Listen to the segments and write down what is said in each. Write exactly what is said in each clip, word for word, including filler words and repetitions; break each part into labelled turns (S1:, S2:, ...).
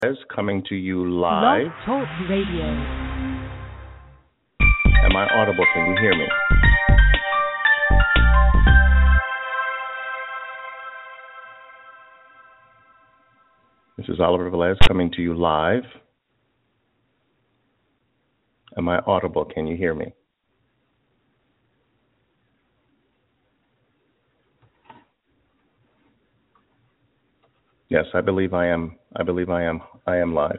S1: Is coming to you
S2: Blog
S1: live.
S2: Talk Radio.
S1: Am I audible? Can you hear me? This is Oliver Velez coming to you live. Am I audible? Can you hear me? Yes, I believe I am. I believe I am. I am live.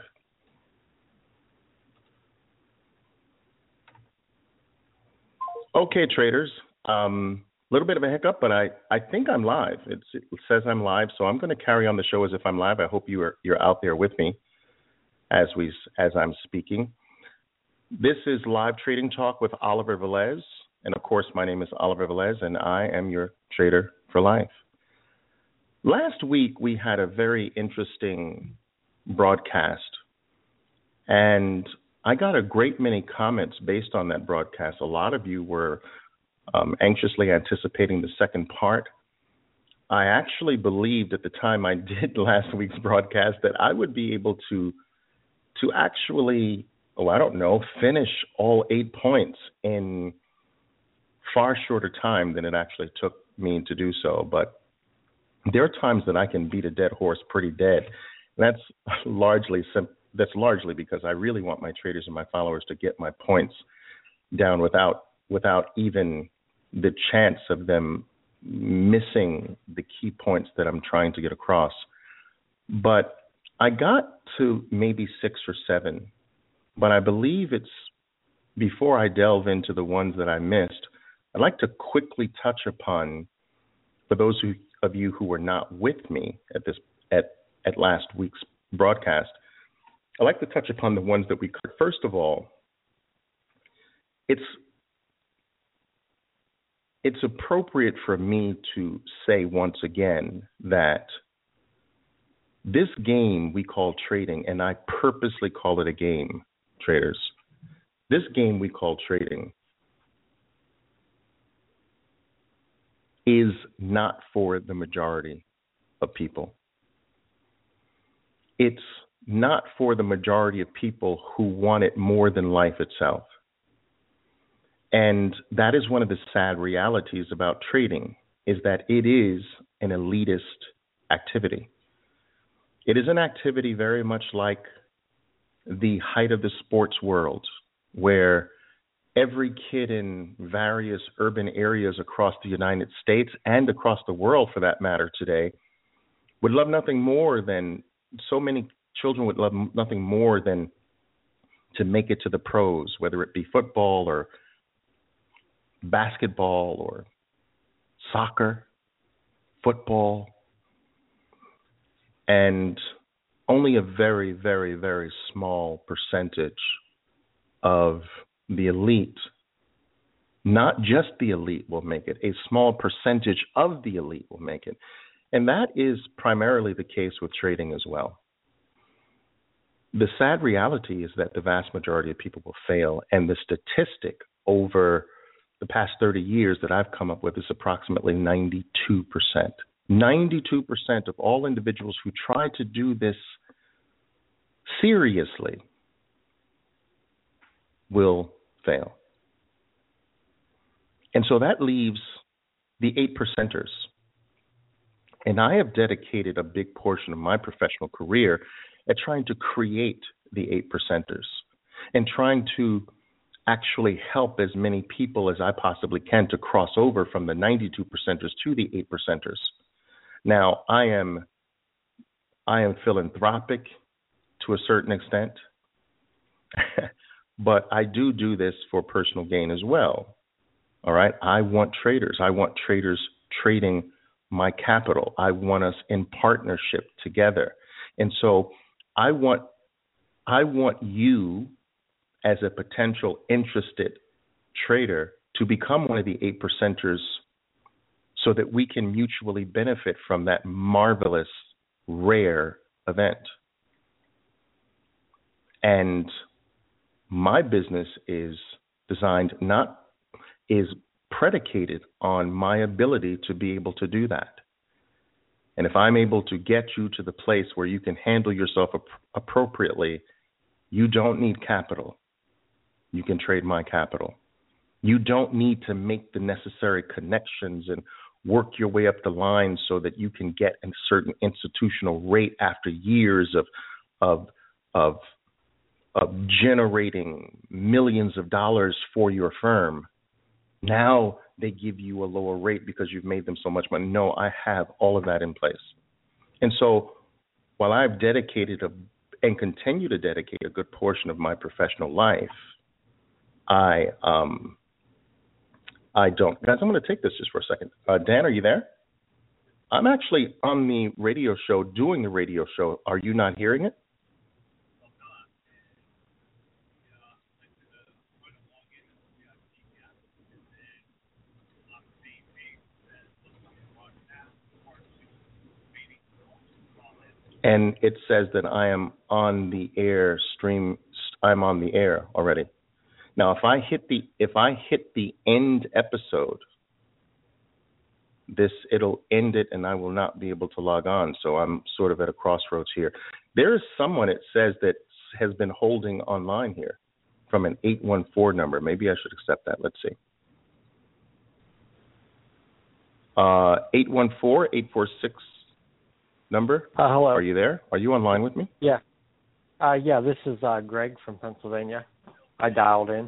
S1: Okay, traders. A um, little bit of a hiccup, but I, I think I'm live. It's, it says I'm live, so I'm going to carry on the show as if I'm live. I hope you are you're out there with me as we as I'm speaking. This is Live Trading Talk with Oliver Velez, and of course, my name is Oliver Velez, and I am your trader for life. Last week, we had a very interesting broadcast, and I got a great many comments based on that broadcast. A lot of you were um, anxiously anticipating the second part. I actually believed at the time I did last week's broadcast that I would be able to to actually, oh, I don't know, finish all eight points in far shorter time than it actually took me to do so. But there are times that I can beat a dead horse pretty dead. That's largely sim- that's largely because I really want my traders and my followers to get my points down without without even the chance of them missing the key points that I'm trying to get across. But I got to maybe six or seven, but I believe it's before I delve into the ones that I missed, I'd like to quickly touch upon, for those who of you who were not with me at this at, at last week's broadcast, I'd like to touch upon the ones that we covered. First of all, it's it's appropriate for me to say once again that this game we call trading, and I purposely call it a game, traders, this game we call trading is not for the majority of people. It's not for the majority of people who want it more than life itself. And that is one of the sad realities about trading, is that it is an elitist activity. It is an activity very much like the height of the sports world, where every kid in various urban areas across the United States and across the world, for that matter, today, would love nothing more than, so many children would love nothing more than to make it to the pros, whether it be football or basketball or soccer, football. And only a very, very, very small percentage of the elite, not just the elite, will make it. A small percentage of the elite will make it. And that is primarily the case with trading as well. The sad reality is that the vast majority of people will fail. And the statistic over the past thirty years that I've come up with is approximately ninety-two percent. ninety-two percent of all individuals who try to do this seriously will fail. And so that leaves the eight percenters. And I have dedicated a big portion of my professional career at trying to create the eight percenters and trying to actually help as many people as I possibly can to cross over from the ninety-two percenters to the eight percenters. Now, I am I am philanthropic to a certain extent. But I do do this for personal gain as well. All right. I want traders. I want traders trading my capital. I want us in partnership together. And so I want I want you as a potential interested trader to become one of the eight percenters so that we can mutually benefit from that marvelous, rare event. And my business is designed not, is predicated on my ability to be able to do that. And if I'm able to get you to the place where you can handle yourself ap- appropriately, you don't need capital. You can trade my capital. You don't need to make the necessary connections and work your way up the line so that you can get a certain institutional rate after years of of of of generating millions of dollars for your firm. Now they give you a lower rate because you've made them so much money. No, I have all of that in place. And so while I've dedicated a, and continue to dedicate a good portion of my professional life, I um I don't. Guys, I'm going to take this just for a second. Uh, Dan, are you there? I'm actually on the radio show, doing the radio show. Are you not hearing it? And it says that I am on the air stream. I'm on the air already. Now, if I hit the if I hit the end episode, this it'll end it, and I will not be able to log on. So I'm sort of at a crossroads here. There is someone, it says, that has been holding online here from an eight one four number. Maybe I should accept that. Let's see. Uh, eight one four, eight four six number.
S2: Uh, hello.
S1: Are you there? Are you online with me?
S2: Yeah. Uh, yeah, this is uh, Greg from Pennsylvania. I dialed in.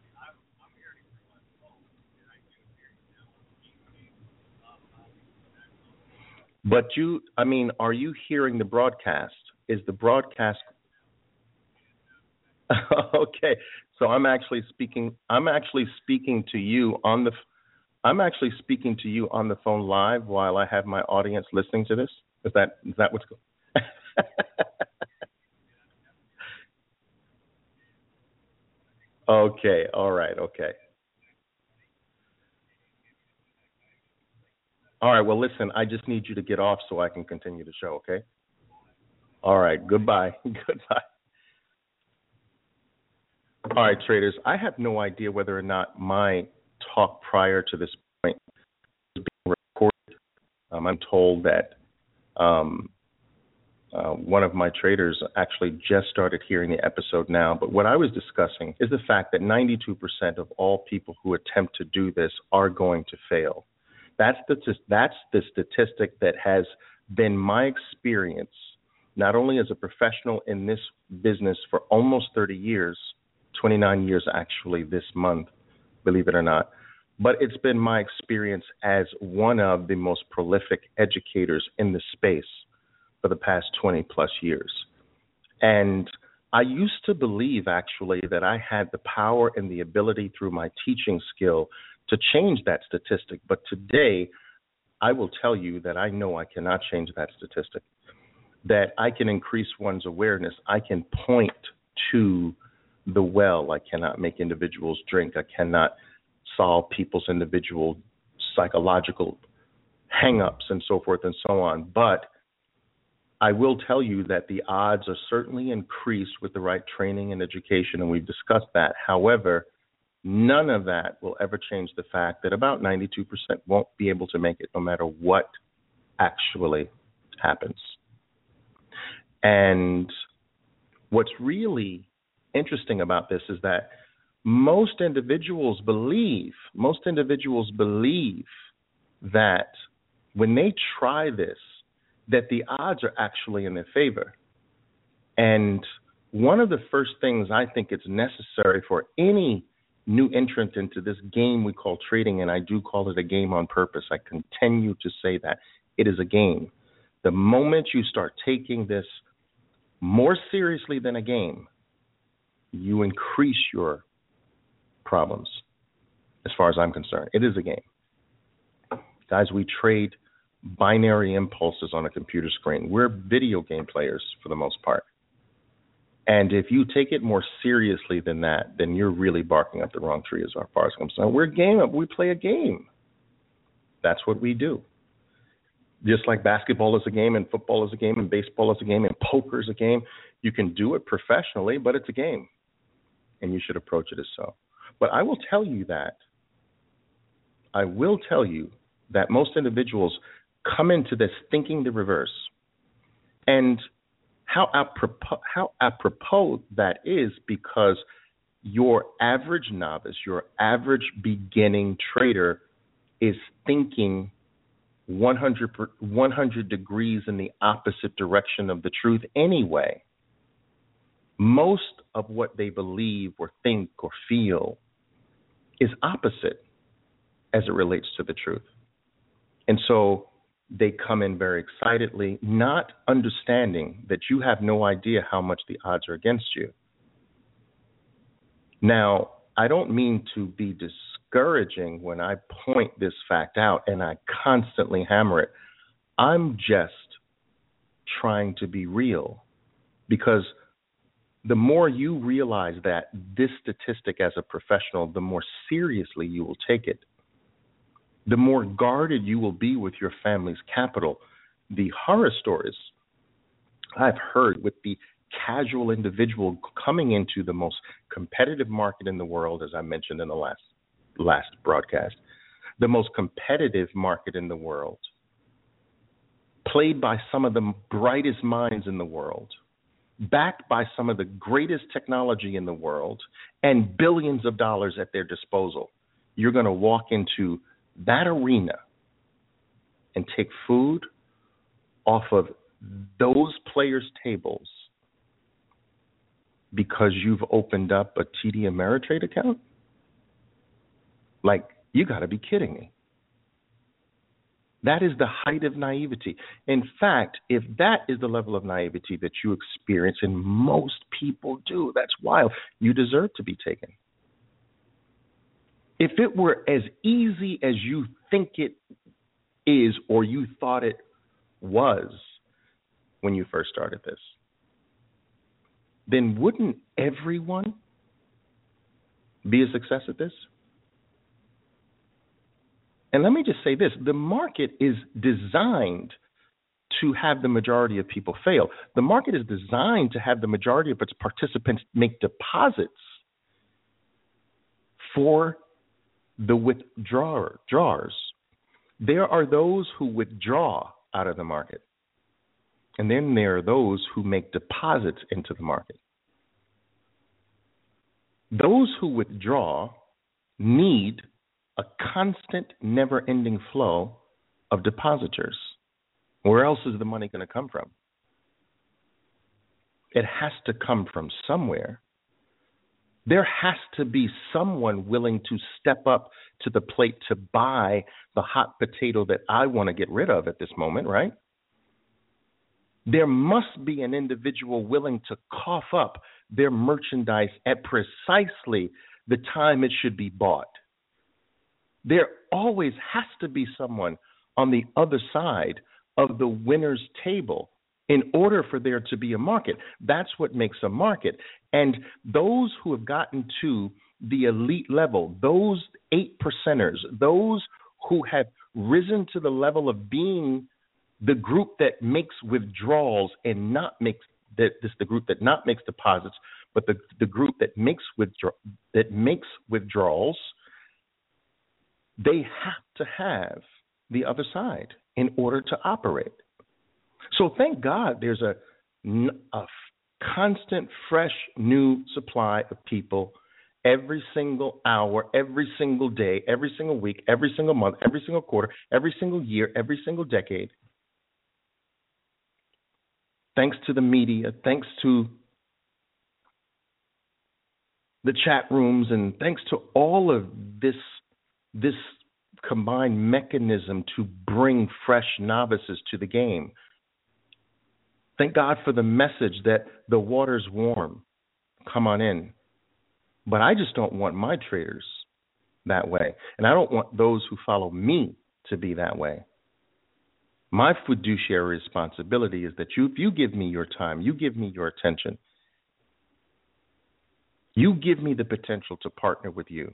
S1: But you, I mean, are you hearing the broadcast? Is the broadcast okay? So I'm actually speaking. I'm actually speaking to you on the. I'm actually speaking to you on the phone live while I have my audience listening to this. Is that is that what's going? Okay. All right. Okay. All right. Well, listen. I just need you to get off so I can continue the show. Okay. All right. Goodbye. Goodbye. All right, traders. I have no idea whether or not my talk prior to this point is being recorded. Um, I'm told that um, uh, one of my traders actually just started hearing the episode now. But what I was discussing is the fact that ninety-two percent of all people who attempt to do this are going to fail. That's the that's the statistic that has been my experience, not only as a professional in this business for almost thirty years, twenty-nine years actually this month, believe it or not, but it's been my experience as one of the most prolific educators in the space for the past twenty plus years. And I used to believe actually that I had the power and the ability through my teaching skill to change that statistic. But today, I will tell you that I know I cannot change that statistic, that I can increase one's awareness. I can point to the well. I cannot make individuals drink. I cannot solve people's individual psychological hang-ups and so forth and so on. But I will tell you that the odds are certainly increased with the right training and education, and we've discussed that. However, none of that will ever change the fact that about ninety-two percent won't be able to make it no matter what actually happens. And what's really interesting about this is that most individuals believe, most individuals believe that when they try this, that the odds are actually in their favor. And one of the first things I think it's necessary for any new entrant into this game we call trading, and I do call it a game on purpose. I continue to say that. It is a game. The moment you start taking this more seriously than a game, you increase your problems as far as I'm concerned. It is a game. Guys, we trade binary impulses on a computer screen. We're video game players for the most part. And if you take it more seriously than that, then you're really barking up the wrong tree as far as I'm concerned. We're a game. We play a game. That's what we do. Just like basketball is a game and football is a game and baseball is a game and poker is a game, you can do it professionally, but it's a game. And you should approach it as so. But I will tell you that, I will tell you that most individuals come into this thinking the reverse. And how apropos, how apropos that is, because your average novice, your average beginning trader is thinking one hundred, one hundred degrees in the opposite direction of the truth anyway. Most of what they believe or think or feel is opposite as it relates to the truth. And so they come in very excitedly, not understanding that you have no idea how much the odds are against you. Now, I don't mean to be discouraging when I point this fact out, and I constantly hammer it. I'm just trying to be real, because the more you realize that this statistic as a professional, the more seriously you will take it. The more guarded you will be with your family's capital. The horror stories I've heard with the casual individual coming into the most competitive market in the world, as I mentioned in the last last broadcast, the most competitive market in the world, played by some of the brightest minds in the world, backed by some of the greatest technology in the world, and billions of dollars at their disposal. You're going to walk into that arena and take food off of those players' tables because you've opened up a T D Ameritrade account? Like, you got to be kidding me. That is the height of naivety. In fact, if that is the level of naivety that you experience, and most people do, that's wild, you deserve to be taken. If it were as easy as you think it is, or you thought it was when you first started this, then wouldn't everyone be a success at this? And let me just say this, the market is designed to have the majority of people fail. The market is designed to have the majority of its participants make deposits for the withdrawers. There are those who withdraw out of the market, and then there are those who make deposits into the market. Those who withdraw need a constant, never-ending flow of depositors. Where else is the money going to come from? It has to come from somewhere. There has to be someone willing to step up to the plate to buy the hot potato that I want to get rid of at this moment, right? There must be an individual willing to cough up their merchandise at precisely the time it should be bought. There always has to be someone on the other side of the winner's table in order for there to be a market. That's what makes a market. And those who have gotten to the elite level, those eight percenters, those who have risen to the level of being the group that makes withdrawals and not makes that this the group that not makes deposits, but the, the group that makes withdraw that makes withdrawals, they have to have the other side in order to operate. So thank God there's a, a constant, fresh, new supply of people every single hour, every single day, every single week, every single month, every single quarter, every single year, every single decade. Thanks to the media, thanks to the chat rooms, and thanks to all of this this combined mechanism to bring fresh novices to the game. Thank God for the message that the water's warm. Come on in. But I just don't want my traders that way. And I don't want those who follow me to be that way. My fiduciary responsibility is that you, if you give me your time, you give me your attention, you give me the potential to partner with you,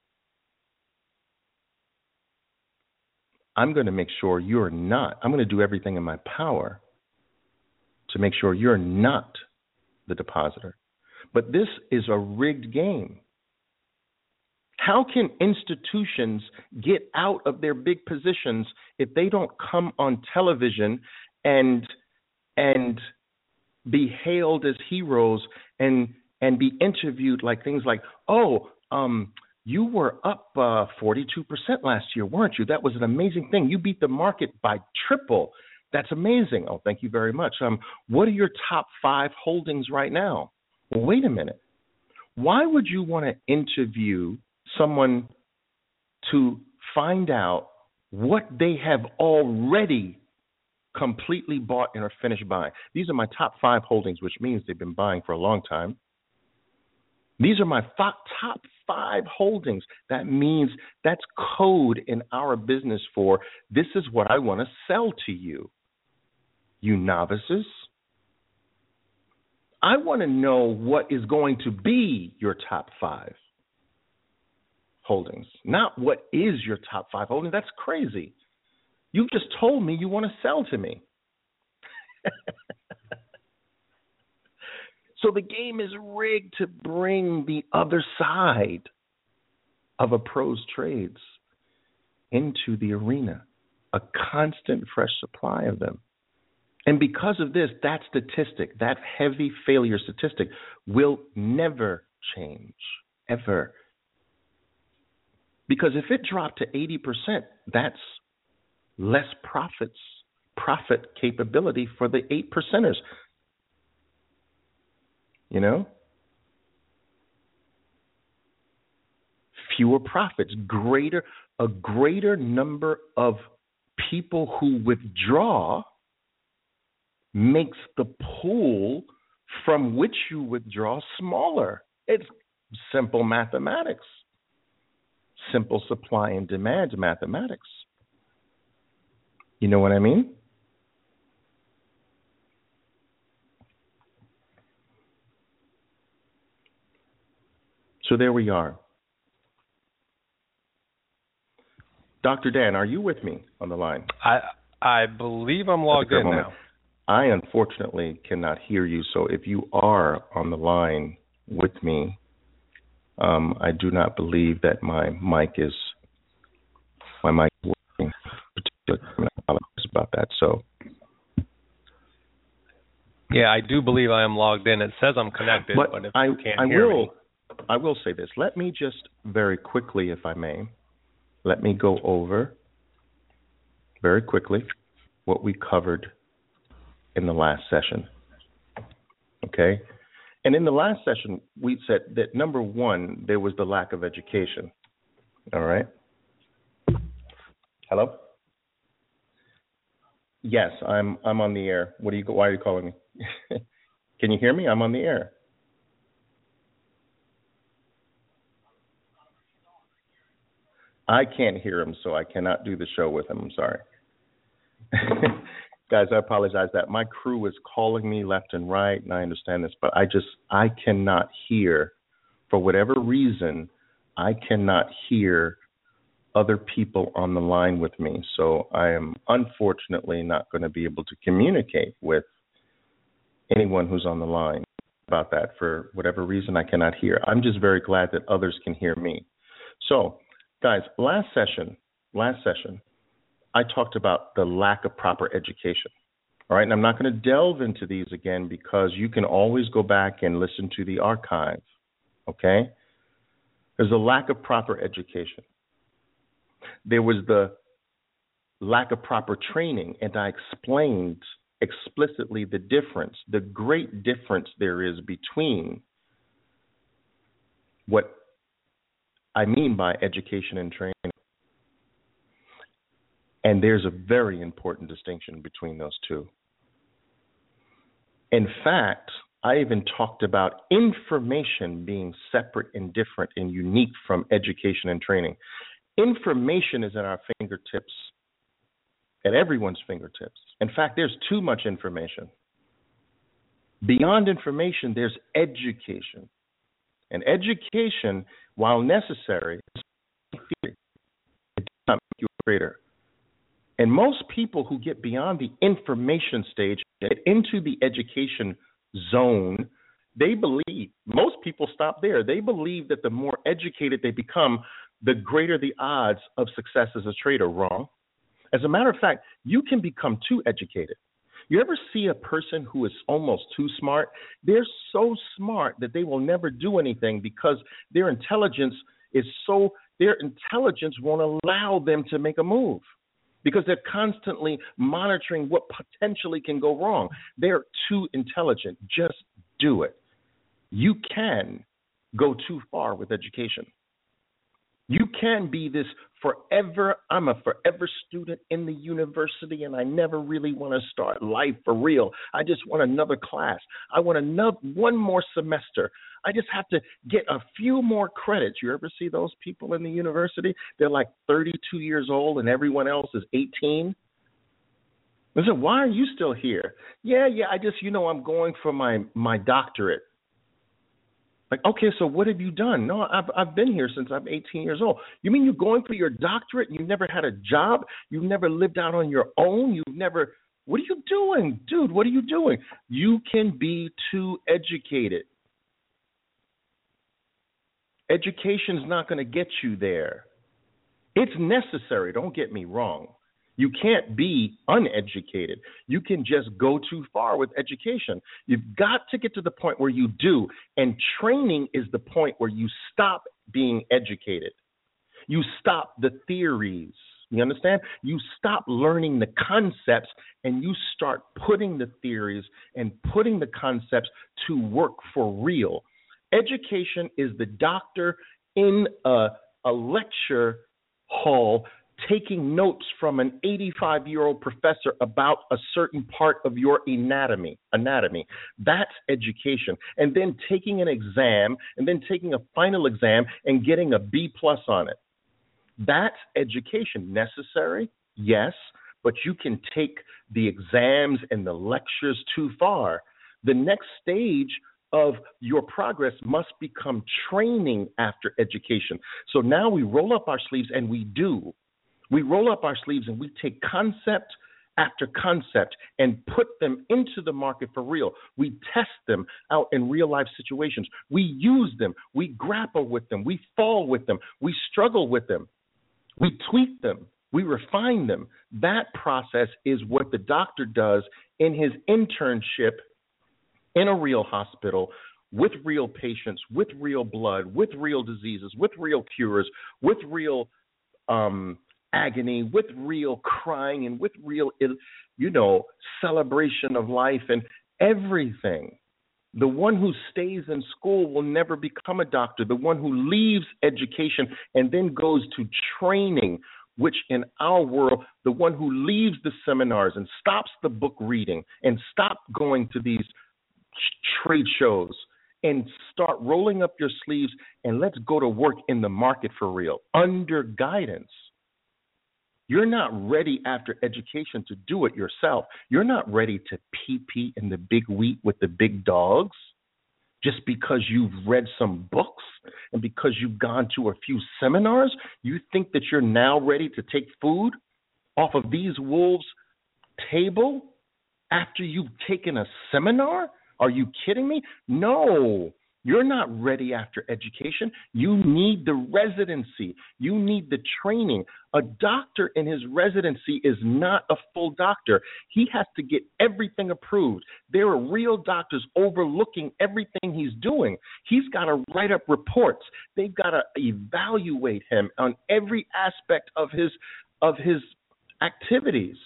S1: I'm going to make sure you're not, I'm going to do everything in my power to make sure you're not the depositor. But this is a rigged game. How can institutions get out of their big positions if they don't come on television and and be hailed as heroes and and be interviewed like things like, oh, um, you were up uh, forty-two percent last year, weren't you? That was an amazing thing. You beat the market by triple. That's amazing. Oh, thank you very much. Um, what are your top five holdings right now? Well, wait a minute. Why would you want to interview someone to find out what they have already completely bought and are finished buying? These are my top five holdings, which means they've been buying for a long time. These are my f- top five holdings. That means that's code in our business for this is what I want to sell to you, you novices. I want to know what is going to be your top five holdings, not what is your top five holdings. That's crazy. You just told me you want to sell to me. So the game is rigged to bring the other side of a pro's trades into the arena, a constant fresh supply of them. And because of this, that statistic, that heavy failure statistic, will never change, ever. Because if it dropped to eighty percent, that's less profits, profit capability for the eight percenters. You know? Fewer profits, greater, a greater number of people who withdraw makes the pool from which you withdraw smaller. It's simple mathematics. Simple supply and demand mathematics. You know what I mean? So there we are. Doctor Dan, are you with me on the line?
S3: I I believe I'm logged in
S1: moment.
S3: now.
S1: I unfortunately cannot hear you, so if you are on the line with me, um, I do not believe that my mic is my mic is working. I apologize about that. So,
S3: yeah, I do believe I am logged in. It says I'm connected, but, but if
S1: I,
S3: you can't
S1: I
S3: hear
S1: will,
S3: me,
S1: I will say this. Let me just very quickly, if I may, let me go over very quickly what we covered in the last session. Okay? And in the last session, we said that number one, there was the lack of education. All right? Hello? Yes, I'm I'm on the air. What are you why are you calling me? Can you hear me? I'm on the air. I can't hear him, so I cannot do the show with him. I'm sorry. Guys, I apologize that my crew is calling me left and right, and I understand this, but I just, I cannot hear, for whatever reason, I cannot hear other people on the line with me. So I am unfortunately not going to be able to communicate with anyone who's on the line about that. For whatever reason, I cannot hear. I'm just very glad that others can hear me. So, guys, last session, last session, I talked about the lack of proper education. All right, and I'm not going to delve into these again because you can always go back and listen to the archive, okay? There's a lack of proper education. There was the lack of proper training, and I explained explicitly the difference, the great difference there is between what I mean by education and training. And there's a very important distinction between those two. In fact, I even talked about information being separate and different and unique from education and training. Information is at our fingertips, at everyone's fingertips. In fact, there's too much information. Beyond information, there's education. And education, while necessary, it does not make you a trader. And most people who get beyond the information stage, get into the education zone, they believe, most people stop there. They believe that the more educated they become, the greater the odds of success as a trader. Wrong. As a matter of fact, you can become too educated. You ever see a person who is almost too smart? They're so smart that they will never do anything because their intelligence is so, their intelligence won't allow them to make a move because they're constantly monitoring what potentially can go wrong. They're too intelligent. Just do it. You can go too far with education. You can be this forever, I'm a forever student in the university and I never really want to start life for real. I just want another class. I want another, one more semester. I just have to get a few more credits. You ever see those people in the university? They're like thirty-two years old and everyone else is eighteen. I said, why are you still here? Yeah, yeah, I just, you know, I'm going for my, my doctorate. Like, okay, so what have you done? No, I've I've been here since I'm eighteen years old. You mean you're going for your doctorate and you've never had a job? You've never lived out on your own? You've never, what are you doing? Dude, what are you doing? You can be too educated. Education's not going to get you there. It's necessary, don't get me wrong. You can't be uneducated. You can just go too far with education. You've got to get to the point where you do, and training is the point where you stop being educated. You stop the theories. You understand? You stop learning the concepts and you start putting the theories and putting the concepts to work for real. Education is the doctor in a, a lecture hall taking notes from an eighty-five-year-old professor about a certain part of your anatomy. Anatomy. That's education. And then taking an exam, and then taking a final exam and getting a B plus on it. That's education. Necessary? Yes, but you can take the exams and the lectures too far. The next stage of your progress must become training after education. So now we roll up our sleeves and we do. We roll up our sleeves and we take concept after concept and put them into the market for real. We test them out in real life situations. We use them. We grapple with them. We fall with them. We struggle with them. We tweak them. We refine them. That process is what the doctor does in his internship in a real hospital with real patients, with real blood, with real diseases, with real cures, with real um, agony, with real crying, and with real, you know, celebration of life and everything. The one who stays in school will never become a doctor. The one who leaves education and then goes to training, which in our world, the one who leaves the seminars and stops the book reading and stops going to these trade shows and start rolling up your sleeves and let's go to work in the market for real, under guidance. You're not ready after education to do it yourself. You're not ready to pee-pee in the big wheat with the big dogs just because you've read some books and because you've gone to a few seminars. You think that you're now ready to take food off of these wolves' table after you've taken a seminar? Are you kidding me? No. You're not ready after education. You need the residency. You need the training. A doctor in his residency is not a full doctor. He has to get everything approved. There are real doctors overlooking everything he's doing. He's got to write up reports. They've got to evaluate him on every aspect of his of his activities.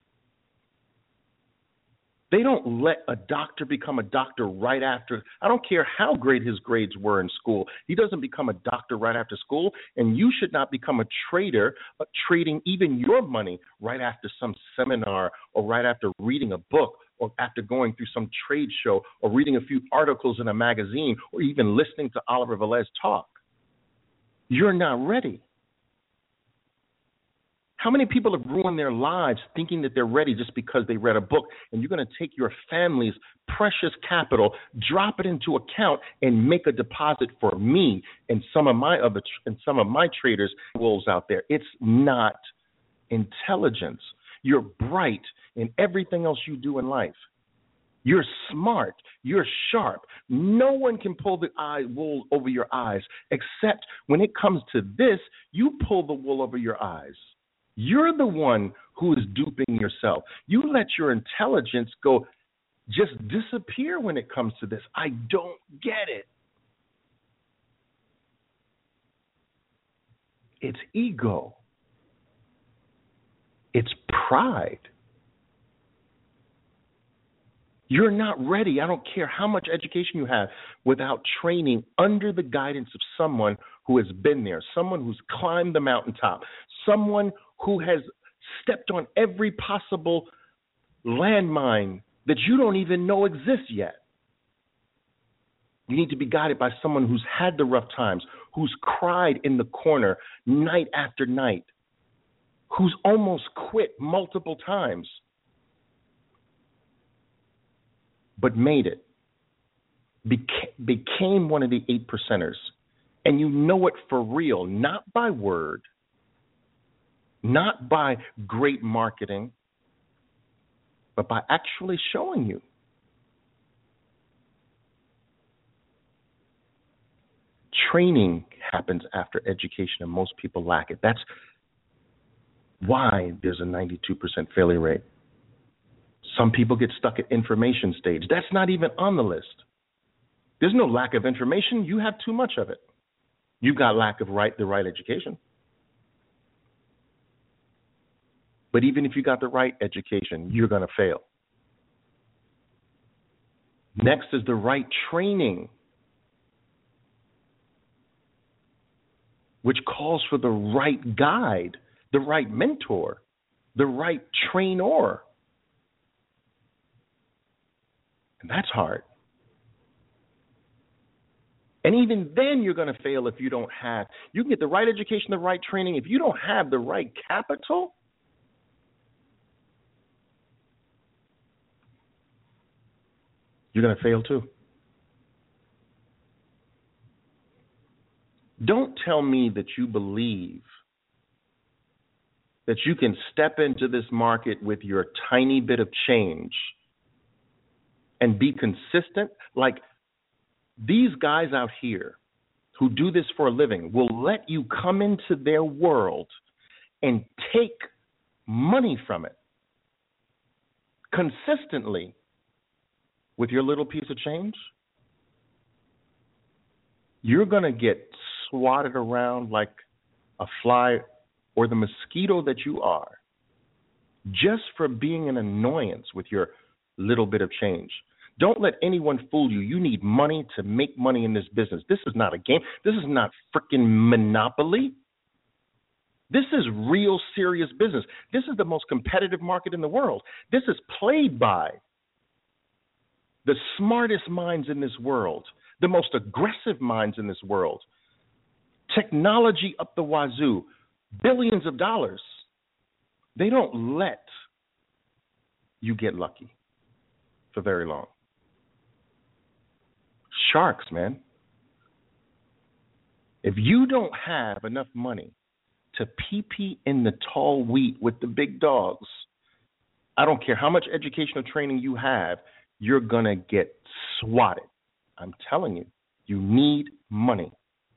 S1: They don't let a doctor become a doctor right after. I don't care how great his grades were in school. He doesn't become a doctor right after school, and you should not become a trader, uh, trading even your money right after some seminar or right after reading a book or after going through some trade show or reading a few articles in a magazine or even listening to Oliver Velez talk. You're not ready. How many people have ruined their lives thinking that they're ready just because they read a book? And you're going to take your family's precious capital, drop it into account, and make a deposit for me and some of my other and some of my traders wolves out there. It's not intelligence. You're bright in everything else you do in life. You're smart. You're sharp. No one can pull the eye wool over your eyes, except when it comes to this, you pull the wool over your eyes. You're the one who is duping yourself. You let your intelligence go just disappear when it comes to this. I don't get it. It's ego. It's pride. You're not ready. I don't care how much education you have without training under the guidance of someone who has been there, someone who's climbed the mountaintop, someone who has stepped on every possible landmine that you don't even know exists yet. You need to be guided by someone who's had the rough times, who's cried in the corner night after night, who's almost quit multiple times, but made it, beca- became one of the eight percenters. And you know it for real, not by word, not by great marketing, but by actually showing you. Training happens after education, and most people lack it. That's why there's a ninety-two percent failure rate. Some people get stuck at information stage. That's not even on the list. There's no lack of information. You have too much of it. You've got lack of right, the right education. But even if you got the right education, you're going to fail. Next is the right training, which calls for the right guide, the right mentor, the right trainer. And that's hard. And even then you're going to fail if you don't have, you can get the right education, the right training. If you don't have the right capital, you're going to fail too. Don't tell me that you believe that you can step into this market with your tiny bit of change and be consistent. Like these guys out here who do this for a living will let you come into their world and take money from it consistently with your little piece of change. You're going to get swatted around like a fly or the mosquito that you are just for being an annoyance with your little bit of change. Don't let anyone fool you. You need money to make money in this business. This is not a game. This is not freaking Monopoly. This is real serious business. This is the most competitive market in the world. This is played by the smartest minds in this world, the most aggressive minds in this world. Technology up the wazoo, billions of dollars. They don't let you get lucky for very long. Sharks, man. If you don't have enough money to pee-pee in the tall wheat with the big dogs, I don't care how much educational training you have, you're going to get swatted. I'm telling you, you need money.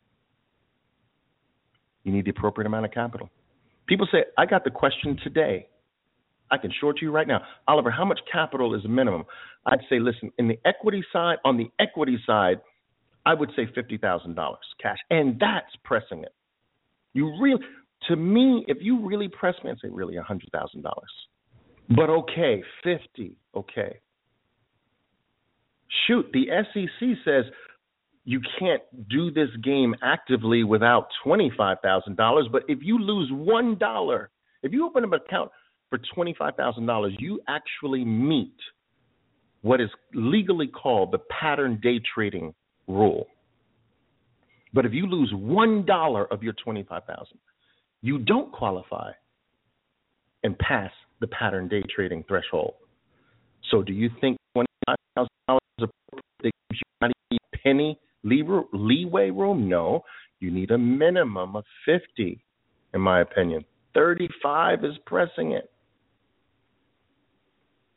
S1: You need the appropriate amount of capital. People say, I got the question today. I can short to you right now. Oliver, how much capital is a minimum? I'd say, listen, in the equity side, on the equity side, I would say fifty thousand dollars cash. And that's pressing it. You really, to me, if you really press me, I'd say really one hundred thousand dollars. But okay, fifty, okay. Shoot, the S E C says you can't do this game actively without twenty-five thousand dollars. But if you lose one dollar, if you open up an account for twenty-five thousand dollars, you actually meet what is legally called the pattern day trading rule. But if you lose one dollar of your twenty-five thousand dollars, you don't qualify and pass the pattern day trading threshold. So do you think twenty-five thousand dollars is appropriate? That gives you not even a penny leeway room? No, you need a minimum of fifty, in my opinion. thirty-five is pressing it.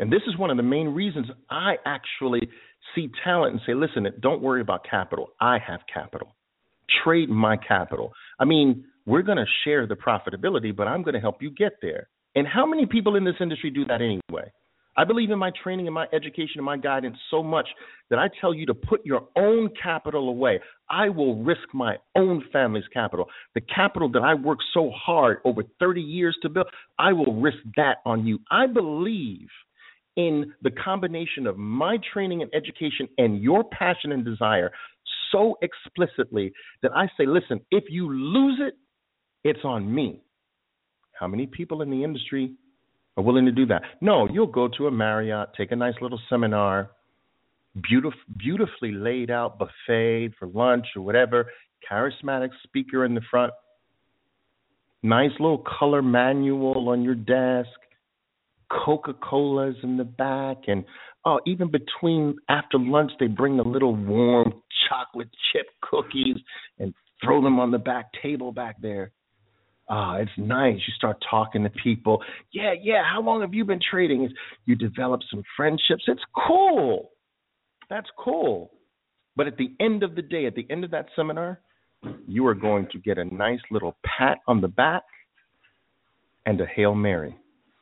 S1: And this is one of the main reasons I actually see talent and say, listen, don't worry about capital. I have capital. Trade my capital. I mean, we're going to share the profitability, but I'm going to help you get there. And how many people in this industry do that anyway? I believe in my training and my education and my guidance so much that I tell you to put your own capital away. I will risk my own family's capital. The capital that I worked so hard over thirty years to build, I will risk that on you. I believe in the combination of my training and education and your passion and desire so explicitly that I say, listen, if you lose it, it's on me. How many people in the industry are willing to do that? No, you'll go to a Marriott, take a nice little seminar, beautiful, beautifully laid out buffet for lunch or whatever, charismatic speaker in the front, nice little color manual on your desk, Coca-Cola's in the back, and oh, even between after lunch, they bring the little warm chocolate chip cookies and throw them on the back table back there. Ah, it's nice. You start talking to people. Yeah, yeah, how long have you been trading? You develop some friendships. It's cool. That's cool. But at the end of the day, at the end of that seminar, you are going to get a nice little pat on the back and a Hail Mary.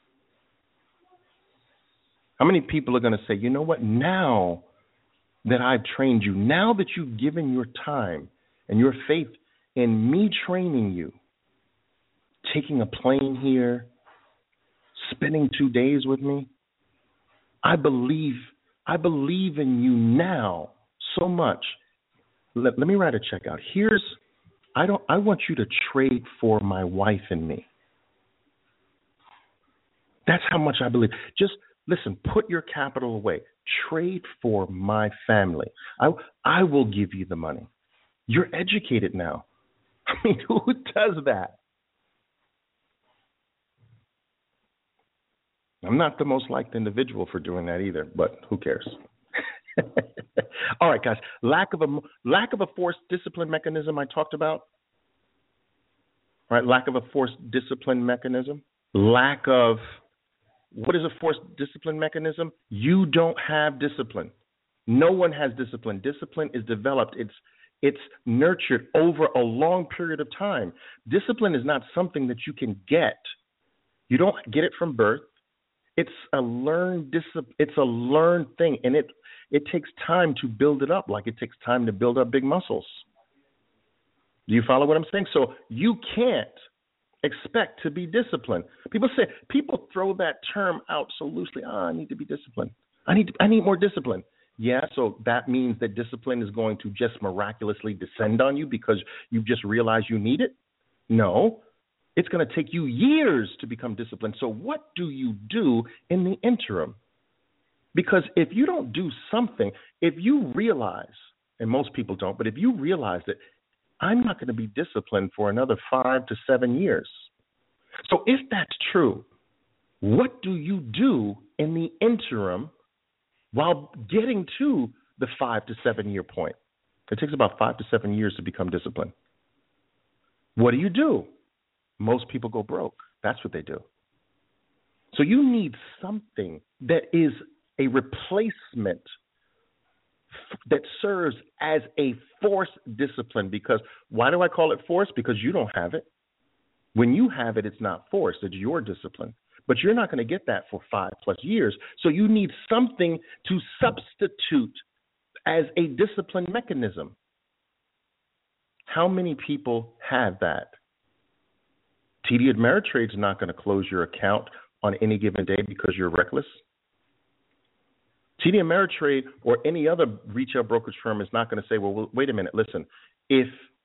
S1: How many people are going to say, you know what, now that I've trained you, now that you've given your time and your faith in me training you, taking a plane here, spending two days with me, I believe, I believe in you now so much. Let, let me write a check out. Here's, I don't, I want you to trade for my wife and me. That's how much I believe. Just listen, put your capital away. Trade for my family. I, I will give you the money. You're educated now. I mean, who does that? I'm not the most liked individual for doing that either, but who cares? All right, guys. Lack of a lack of a forced discipline mechanism I talked about. All right, lack of a forced discipline mechanism. Lack of what is a forced discipline mechanism? You don't have discipline. No one has discipline. Discipline is developed. It's it's nurtured over a long period of time. Discipline is not something that you can get. You don't get it from birth. It's a learned discipline. It's a learned thing, and it it takes time to build it up, like it takes time to build up big muscles. Do you follow what I'm saying? So you can't expect to be disciplined. People say people throw that term out so loosely. Oh, I need to be disciplined. I need to, I need more discipline. Yeah, so that means that discipline is going to just miraculously descend on you because you've just realized you need it? No. It's going to take you years to become disciplined. So what do you do in the interim? Because if you don't do something, if you realize, and most people don't, but if you realize that I'm not going to be disciplined for another five to seven years. So if that's true, what do you do in the interim while getting to the five to seven year point? It takes about five to seven years to become disciplined. What do you do? Most people go broke. That's what they do. So you need something that is a replacement that serves as a forced discipline. Because why do I call it forced? Because you don't have it. When you have it, it's not forced. It's your discipline. But you're not going to get that for five plus years. So you need something to substitute as a discipline mechanism. How many people have that? T D Ameritrade is not going to close your account on any given day because you're reckless. T D Ameritrade or any other retail brokerage firm is not going to say, well, wait a minute, listen, if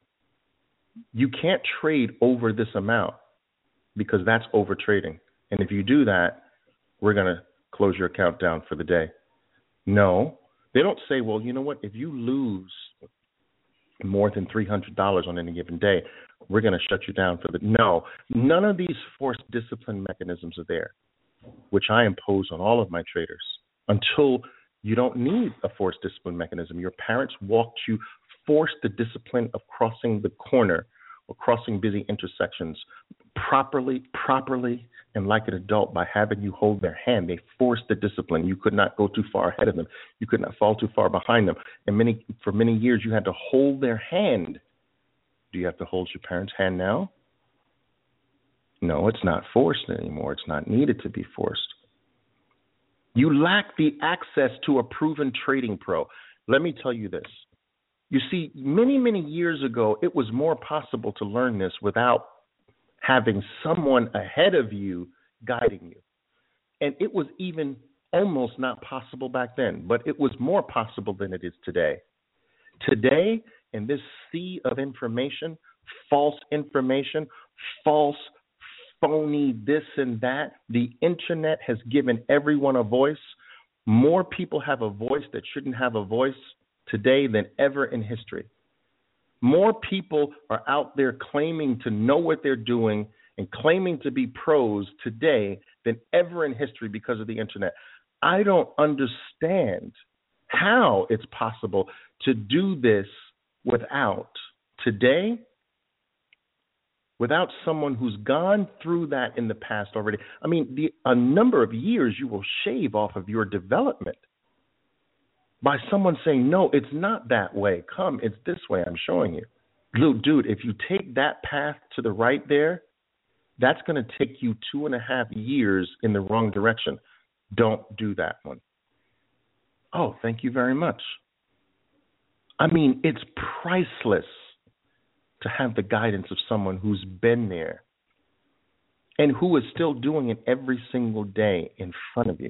S1: you can't trade over this amount because that's over trading. And if you do that, we're going to close your account down for the day. No, they don't say, well, you know what, if you lose more than three hundred dollars on any given day, we're going to shut you down for the... No, none of these forced discipline mechanisms are there, which I impose on all of my traders until you don't need a forced discipline mechanism. Your parents walked you, forced the discipline of crossing the corner or crossing busy intersections properly, properly, and like an adult by having you hold their hand. They forced the discipline. You could not go too far ahead of them. You could not fall too far behind them. And many, for many years, you had to hold their hand. Do you have to hold your parents' hand now? No, it's not forced anymore. It's not needed to be forced. You lack the access to a proven trading pro. Let me tell you this. You see, many, many years ago, it was more possible to learn this without having someone ahead of you guiding you. And it was even almost not possible back then, but it was more possible than it is today. Today, in this sea of information, false information, false, phony this and that, the internet has given everyone a voice. More people have a voice that shouldn't have a voice today than ever in history. More people are out there claiming to know what they're doing and claiming to be pros today than ever in history because of the internet. I don't understand how it's possible to do this without today, without someone who's gone through that in the past already. I mean, the, a number of years you will shave off of your development by someone saying, no, it's not that way. Come, it's this way. I'm showing you. Dude, if you take that path to the right there, that's going to take you two and a half years in the wrong direction. Don't do that one. Oh, thank you very much. I mean, it's priceless to have the guidance of someone who's been there and who is still doing it every single day in front of you.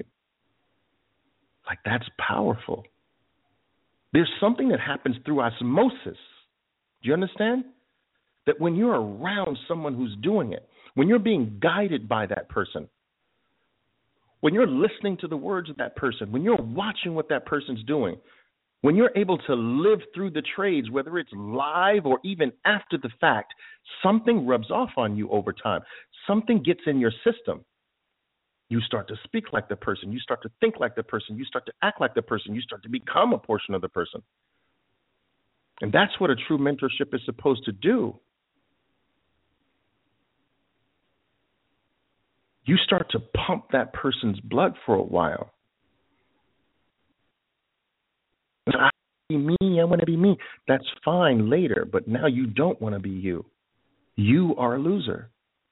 S1: Like, that's powerful. There's something that happens through osmosis. Do you understand? That when you're around someone who's doing it, when you're being guided by that person, when you're listening to the words of that person, when you're watching what that person's doing, when you're able to live through the trades, whether it's live or even after the fact, something rubs off on you over time. Something gets in your system. You start to speak like the person. You start to think like the person. You start to act like the person. You start to become a portion of the person. And that's what a true mentorship is supposed to do. You start to pump that person's blood for a while. I want to be me. I want to be me. That's fine later, but now you don't want to be you. You are a loser.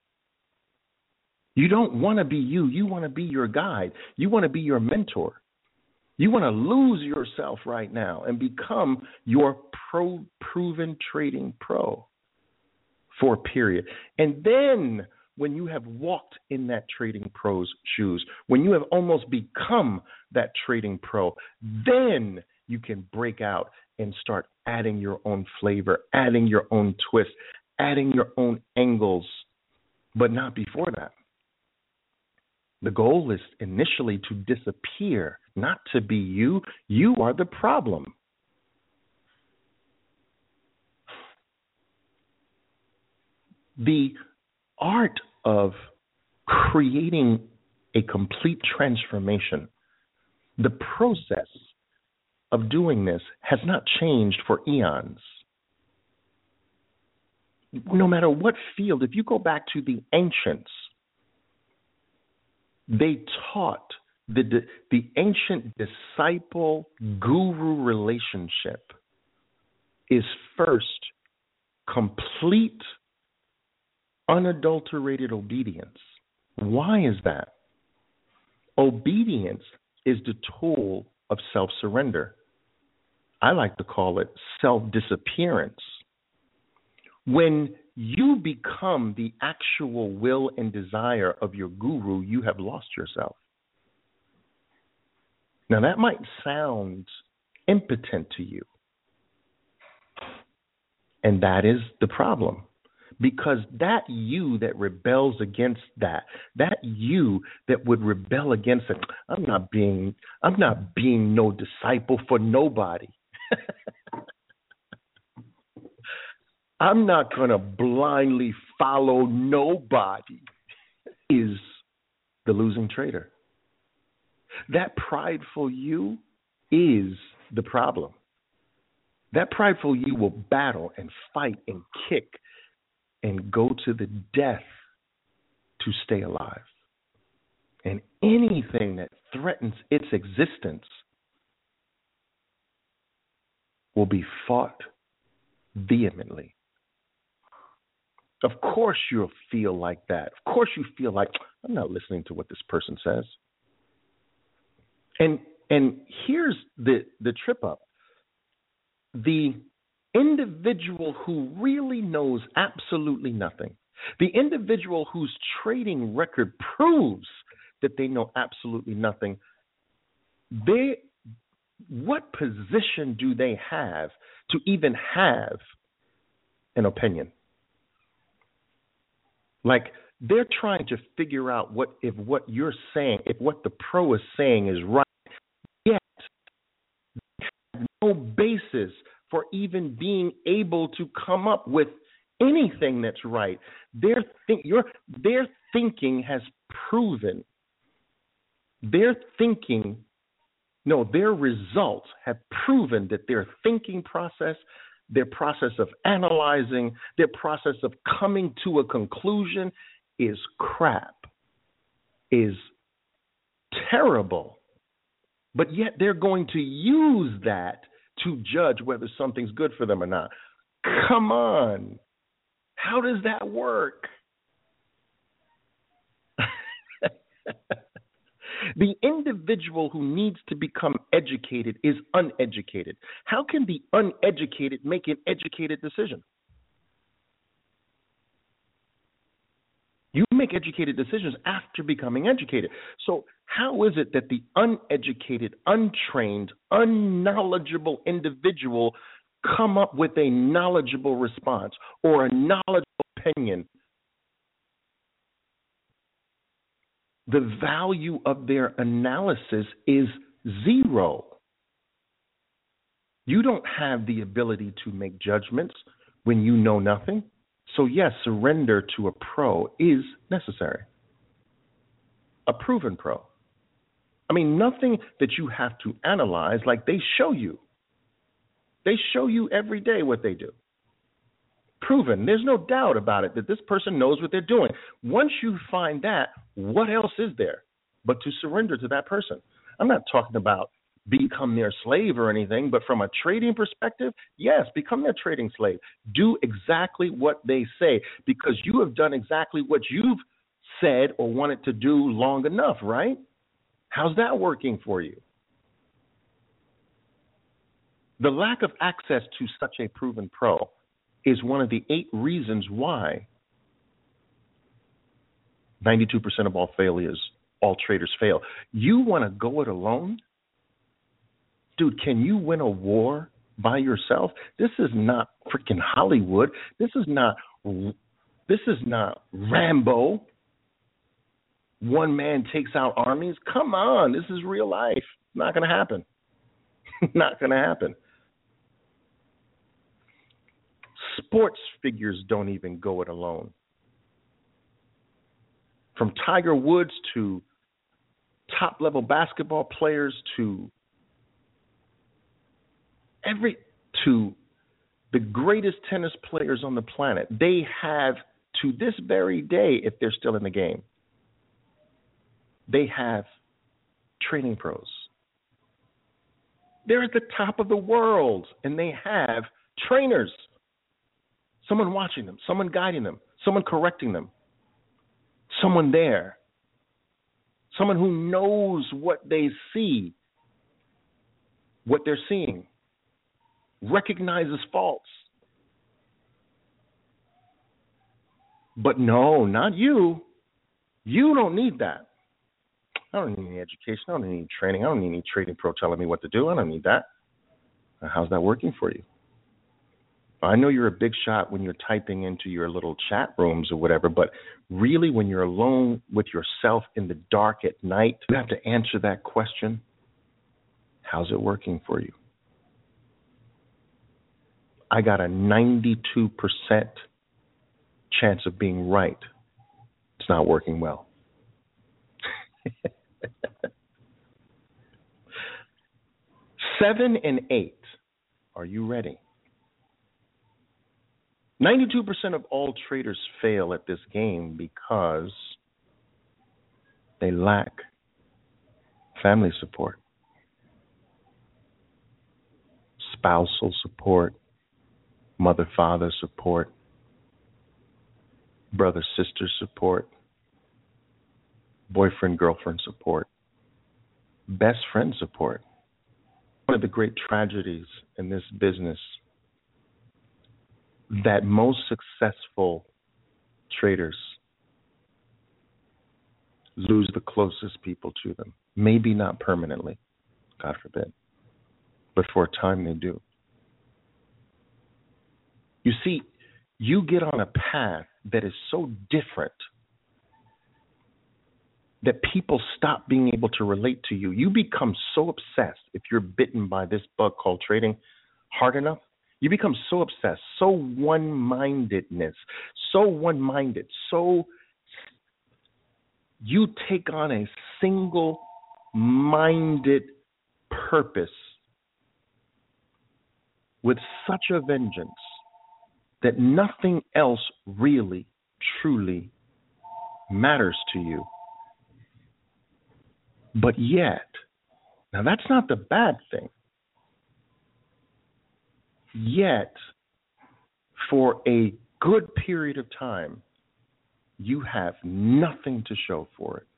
S1: You don't want to be you. You want to be your guide. You want to be your mentor. You want to lose yourself right now and become your pro proven trading pro for a period. And then when you have walked in that trading pro's shoes, when you have almost become that trading pro, then you can break out and start adding your own flavor, adding your own twist, adding your own angles, but not before that. The goal is initially to disappear, not to be you. You are the problem. The art of creating a complete transformation, the process of doing this has not changed for eons. No matter what field, if you go back to the ancients, they taught the, the, the ancient disciple-guru relationship is first complete, unadulterated obedience. Why is that? Obedience is the tool of self-surrender. I like to call it self-disappearance. When you become the actual will and desire of your guru, you have lost yourself. Now, that might sound impotent to you, and that is the problem. Because that you that rebels against that, that you that would rebel against it, I'm not being, I'm not being no disciple for nobody. I'm not going to blindly follow nobody, is the losing trader. That prideful you is the problem. That prideful you will battle and fight and kick and go to the death to stay alive. And anything that threatens its existence will be fought vehemently. Of course you'll feel like that. Of course you feel like, I'm not listening to what this person says. And and here's the, the trip up. The individual who really knows absolutely nothing, the individual whose trading record proves that they know absolutely nothing, they, what position do they have to even have an opinion? Like, they're trying to figure out what if what you're saying, if what the pro is saying is right, yet they have no basis for even being able to come up with anything that's right. Their think your their thinking has proven, their thinking, no, their results have proven that their thinking process, their process of analyzing, their process of coming to a conclusion is crap, is terrible. But yet they're going to use that to judge whether something's good for them or not. Come on. How does that work? The individual who needs to become educated is uneducated. How can the uneducated make an educated decision? You make educated decisions after becoming educated. So how is it that the uneducated, untrained, unknowledgeable individual come up with a knowledgeable response or a knowledgeable opinion? The value of their analysis is zero. You don't have the ability to make judgments when you know nothing. So yes, surrender to a pro is necessary. A proven pro. I mean, nothing that you have to analyze, like they show you. They show you every day what they do. Proven. There's no doubt about it that this person knows what they're doing. Once you find that, what else is there but to surrender to that person? I'm not talking about become their slave or anything, but from a trading perspective, yes, become their trading slave. Do exactly what they say because you have done exactly what you've said or wanted to do long enough, right? How's that working for you? The lack of access to such a proven pro is one of the eight reasons why ninety-two percent of all failures, all traders fail. You want to go it alone? Dude, can you win a war by yourself? This is not freaking Hollywood. This is not this is not Rambo. One man takes out armies. Come on, this is real life. Not going to happen. Not going to happen. Sports figures don't even go it alone. From Tiger Woods to top-level basketball players to every to the greatest tennis players on the planet, they have, to this very day, if they're still in the game, they have training pros. They're at the top of the world, and they have trainers. Someone watching them, someone guiding them, someone correcting them, someone there, someone who knows what they see, what they're seeing, recognizes faults. But no, not you. You don't need that. I don't need any education. I don't need any training. I don't need any trading pro telling me what to do. I don't need that. How's that working for you? I know you're a big shot when you're typing into your little chat rooms or whatever, but really when you're alone with yourself in the dark at night, you have to answer that question. How's it working for you? I got a ninety-two percent chance of being right. It's not working well. Seven and eight. Are you ready? ninety-two percent of all traders fail at this game because they lack family support, spousal support, mother-father support, brother-sister support, boyfriend-girlfriend support, best friend support. One of the great tragedies in this business that most successful traders lose the closest people to them. Maybe not permanently, God forbid, but for a time they do. You see, you get on a path that is so different that people stop being able to relate to you. You become so obsessed if you're bitten by this bug called trading hard enough. You become so obsessed, so one-mindedness, so one-minded, so you take on a single-minded purpose with such a vengeance that nothing else really, truly matters to you. But yet, now that's not the bad thing. Yet, for a good period of time, you have nothing to show for it.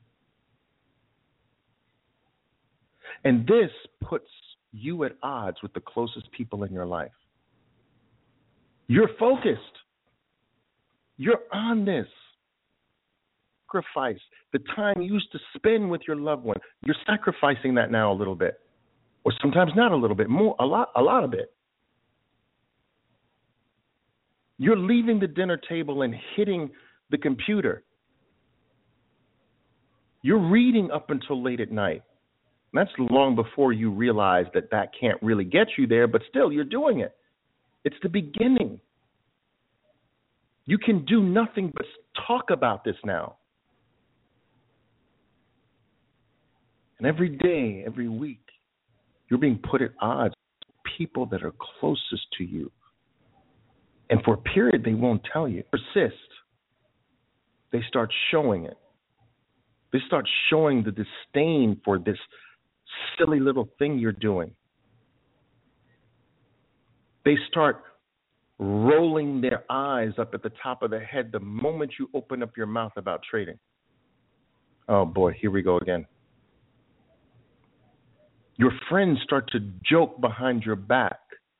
S1: And this puts you at odds with the closest people in your life. You're focused. You're on this. Sacrifice the time you used to spend with your loved one. You're sacrificing that now a little bit, or sometimes not a little bit, more, a lot, a lot of it. You're leaving the dinner table and hitting the computer. You're reading up until late at night. That's long before you realize that that can't really get you there, but still, you're doing it. It's the beginning. You can do nothing but talk about this now. And every day, every week, you're being put at odds with people that are closest to you. And for a period, they won't tell you. Persist. They start showing it. They start showing the disdain for this silly little thing you're doing. They start rolling their eyes up at the top of their head the moment you open up your mouth about trading. Oh boy, here we go again. Your friends start to joke behind your back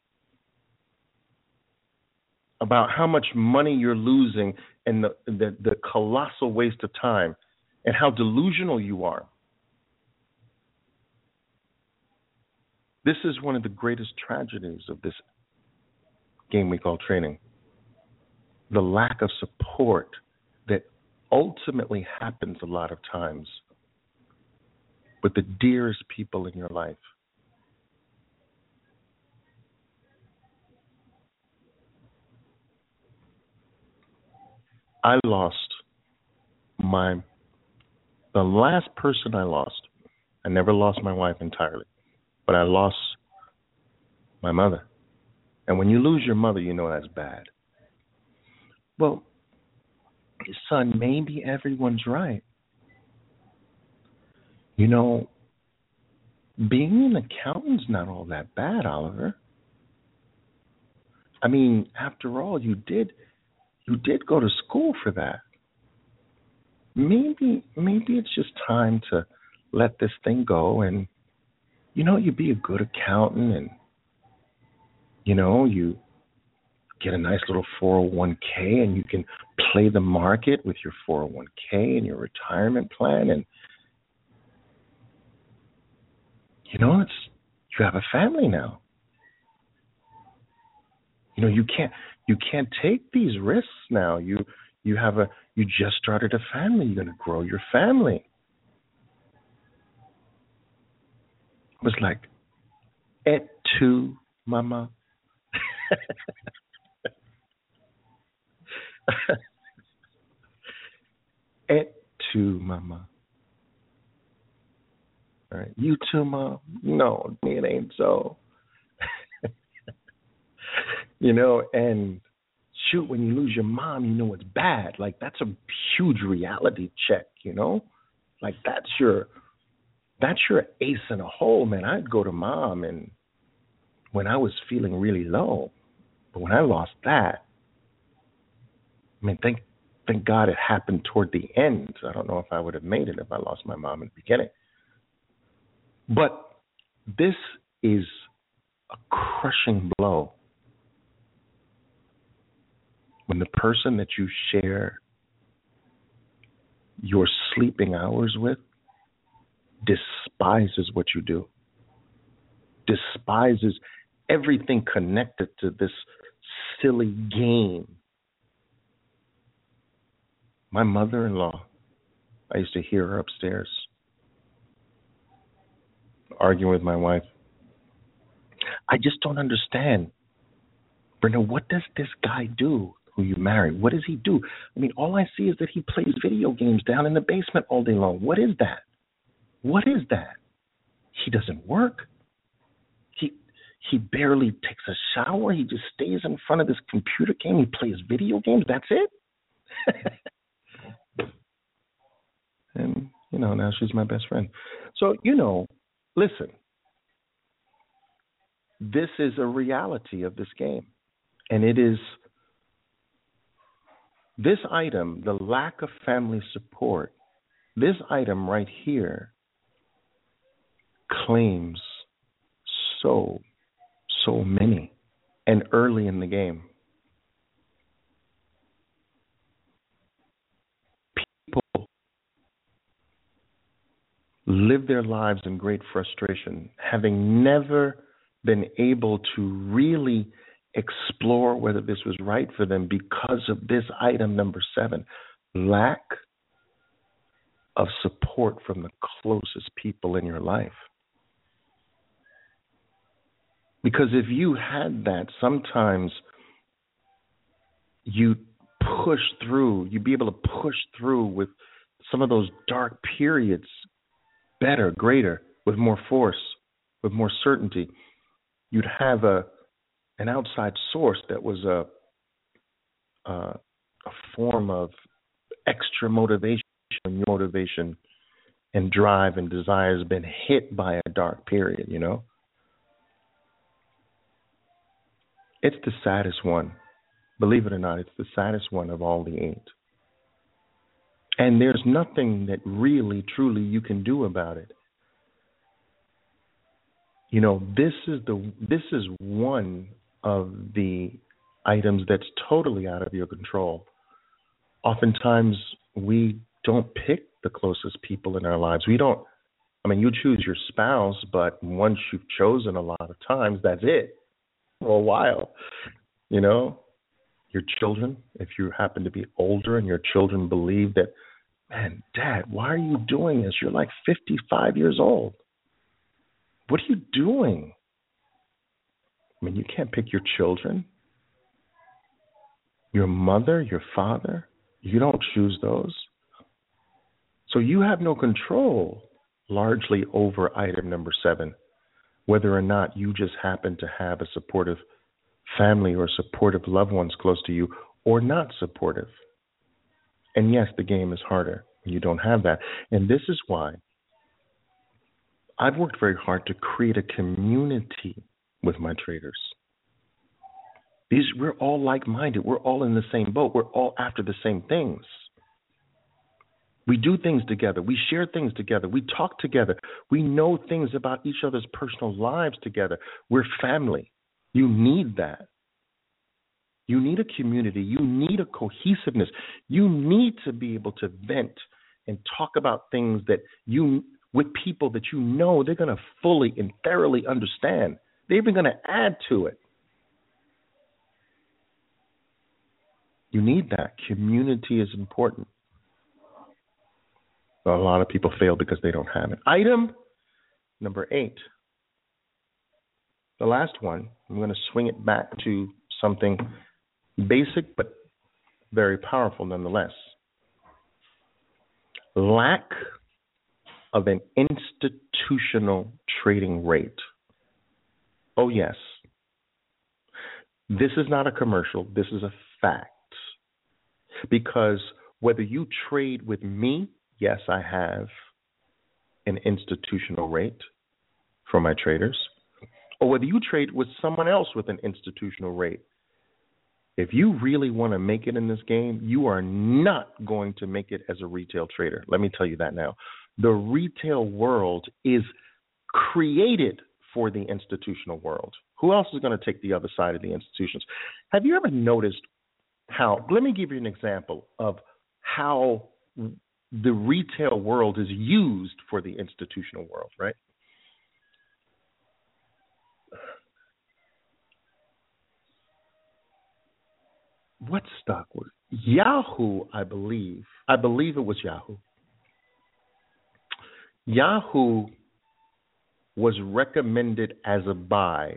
S1: about how much money you're losing and the, the, the colossal waste of time and how delusional you are. This is one of the greatest tragedies of this game we call trading. The lack of support that ultimately happens a lot of times with the dearest people in your life. I lost my, the last person I lost, I never lost my wife entirely, but I lost my mother. And when you lose your mother, you know that's bad. Well, son, maybe everyone's right. You know, being an accountant's not all that bad, Oliver. I mean, after all, you did you did go to school for that. Maybe maybe it's just time to let this thing go and, you know, you be a good accountant and, you know, you get a nice little four oh one k and you can play the market with your four oh one k and your retirement plan, and you know, it's you have a family now. You know, you can't you can't take these risks now. You you have a you just started a family. You're going to grow your family. It was like, et tu, mama. Et tu, mama. All right. You too, Mom? No, it ain't so. You know, and shoot, when you lose your mom, you know it's bad. Like, that's a huge reality check, you know? Like, that's your that's your ace in a hole, man. I'd go to mom and when I was feeling really low. But when I lost that, I mean, thank thank God it happened toward the end. I don't know if I would have made it if I lost my mom in the beginning. But this is a crushing blow when the person that you share your sleeping hours with despises what you do, despises everything connected to this silly game. My mother-in-law, I used to hear her upstairs arguing with my wife. I just don't understand. Brenda, what does this guy do who you marry? What does he do? I mean, all I see is that he plays video games down in the basement all day long. What is that? What is that? He doesn't work. He he barely takes a shower. He just stays in front of this computer game. He plays video games. That's it? And, you know, now she's my best friend. So, you know, listen, this is a reality of this game. And it is this item, the lack of family support, this item right here claims so, so many, and early in the game. People live their lives in great frustration, having never been able to really explore whether this was right for them because of this item number seven, lack of support from the closest people in your life. Because if you had that, sometimes you push through, you'd be able to push through with some of those dark periods better, greater, with more force, with more certainty. You'd have a an outside source that was a uh, a form of extra motivation, motivation and drive and desire has been hit by a dark period, you know? It's the saddest one. Believe it or not, it's the saddest one of all the eight. And there's nothing that really, truly you can do about it. You know, this is the this is one of the items that's totally out of your control. Oftentimes, we don't pick the closest people in our lives. We don't, I mean, you choose your spouse, but once you've chosen a lot of times, that's it for a while. You know, your children, if you happen to be older and your children believe that, man, Dad, why are you doing this? You're like fifty-five years old. What are you doing? I mean, you can't pick your children, your mother, your father. You don't choose those. So you have no control largely over item number seven, whether or not you just happen to have a supportive family or supportive loved ones close to you or not supportive. And yes, the game is harder when you don't have that. And this is why I've worked very hard to create a community with my traders. These, we're all like-minded. We're all in the same boat. We're all after the same things. We do things together. We share things together. We talk together. We know things about each other's personal lives together. We're family. You need that. You need a community. You need a cohesiveness. You need to be able to vent and talk about things that you, with people that you know they're going to fully and thoroughly understand. They're even going to add to it. You need that. Community is important. A lot of people fail because they don't have it. Item number eight. The last one, I'm going to swing it back to something basic but very powerful nonetheless. Lack of an institutional trading rate. Oh, yes. This is not a commercial. This is a fact. Because whether you trade with me, yes, I have an institutional rate for my traders, or whether you trade with someone else with an institutional rate, if you really want to make it in this game, you are not going to make it as a retail trader. Let me tell you that now. The retail world is created for the institutional world. Who else is going to take the other side of the institutions? Have you ever noticed how, let me give you an example of how the retail world is used for the institutional world, right? What stock was it? Yahoo, I believe. I believe it was Yahoo. Yahoo was recommended as a buy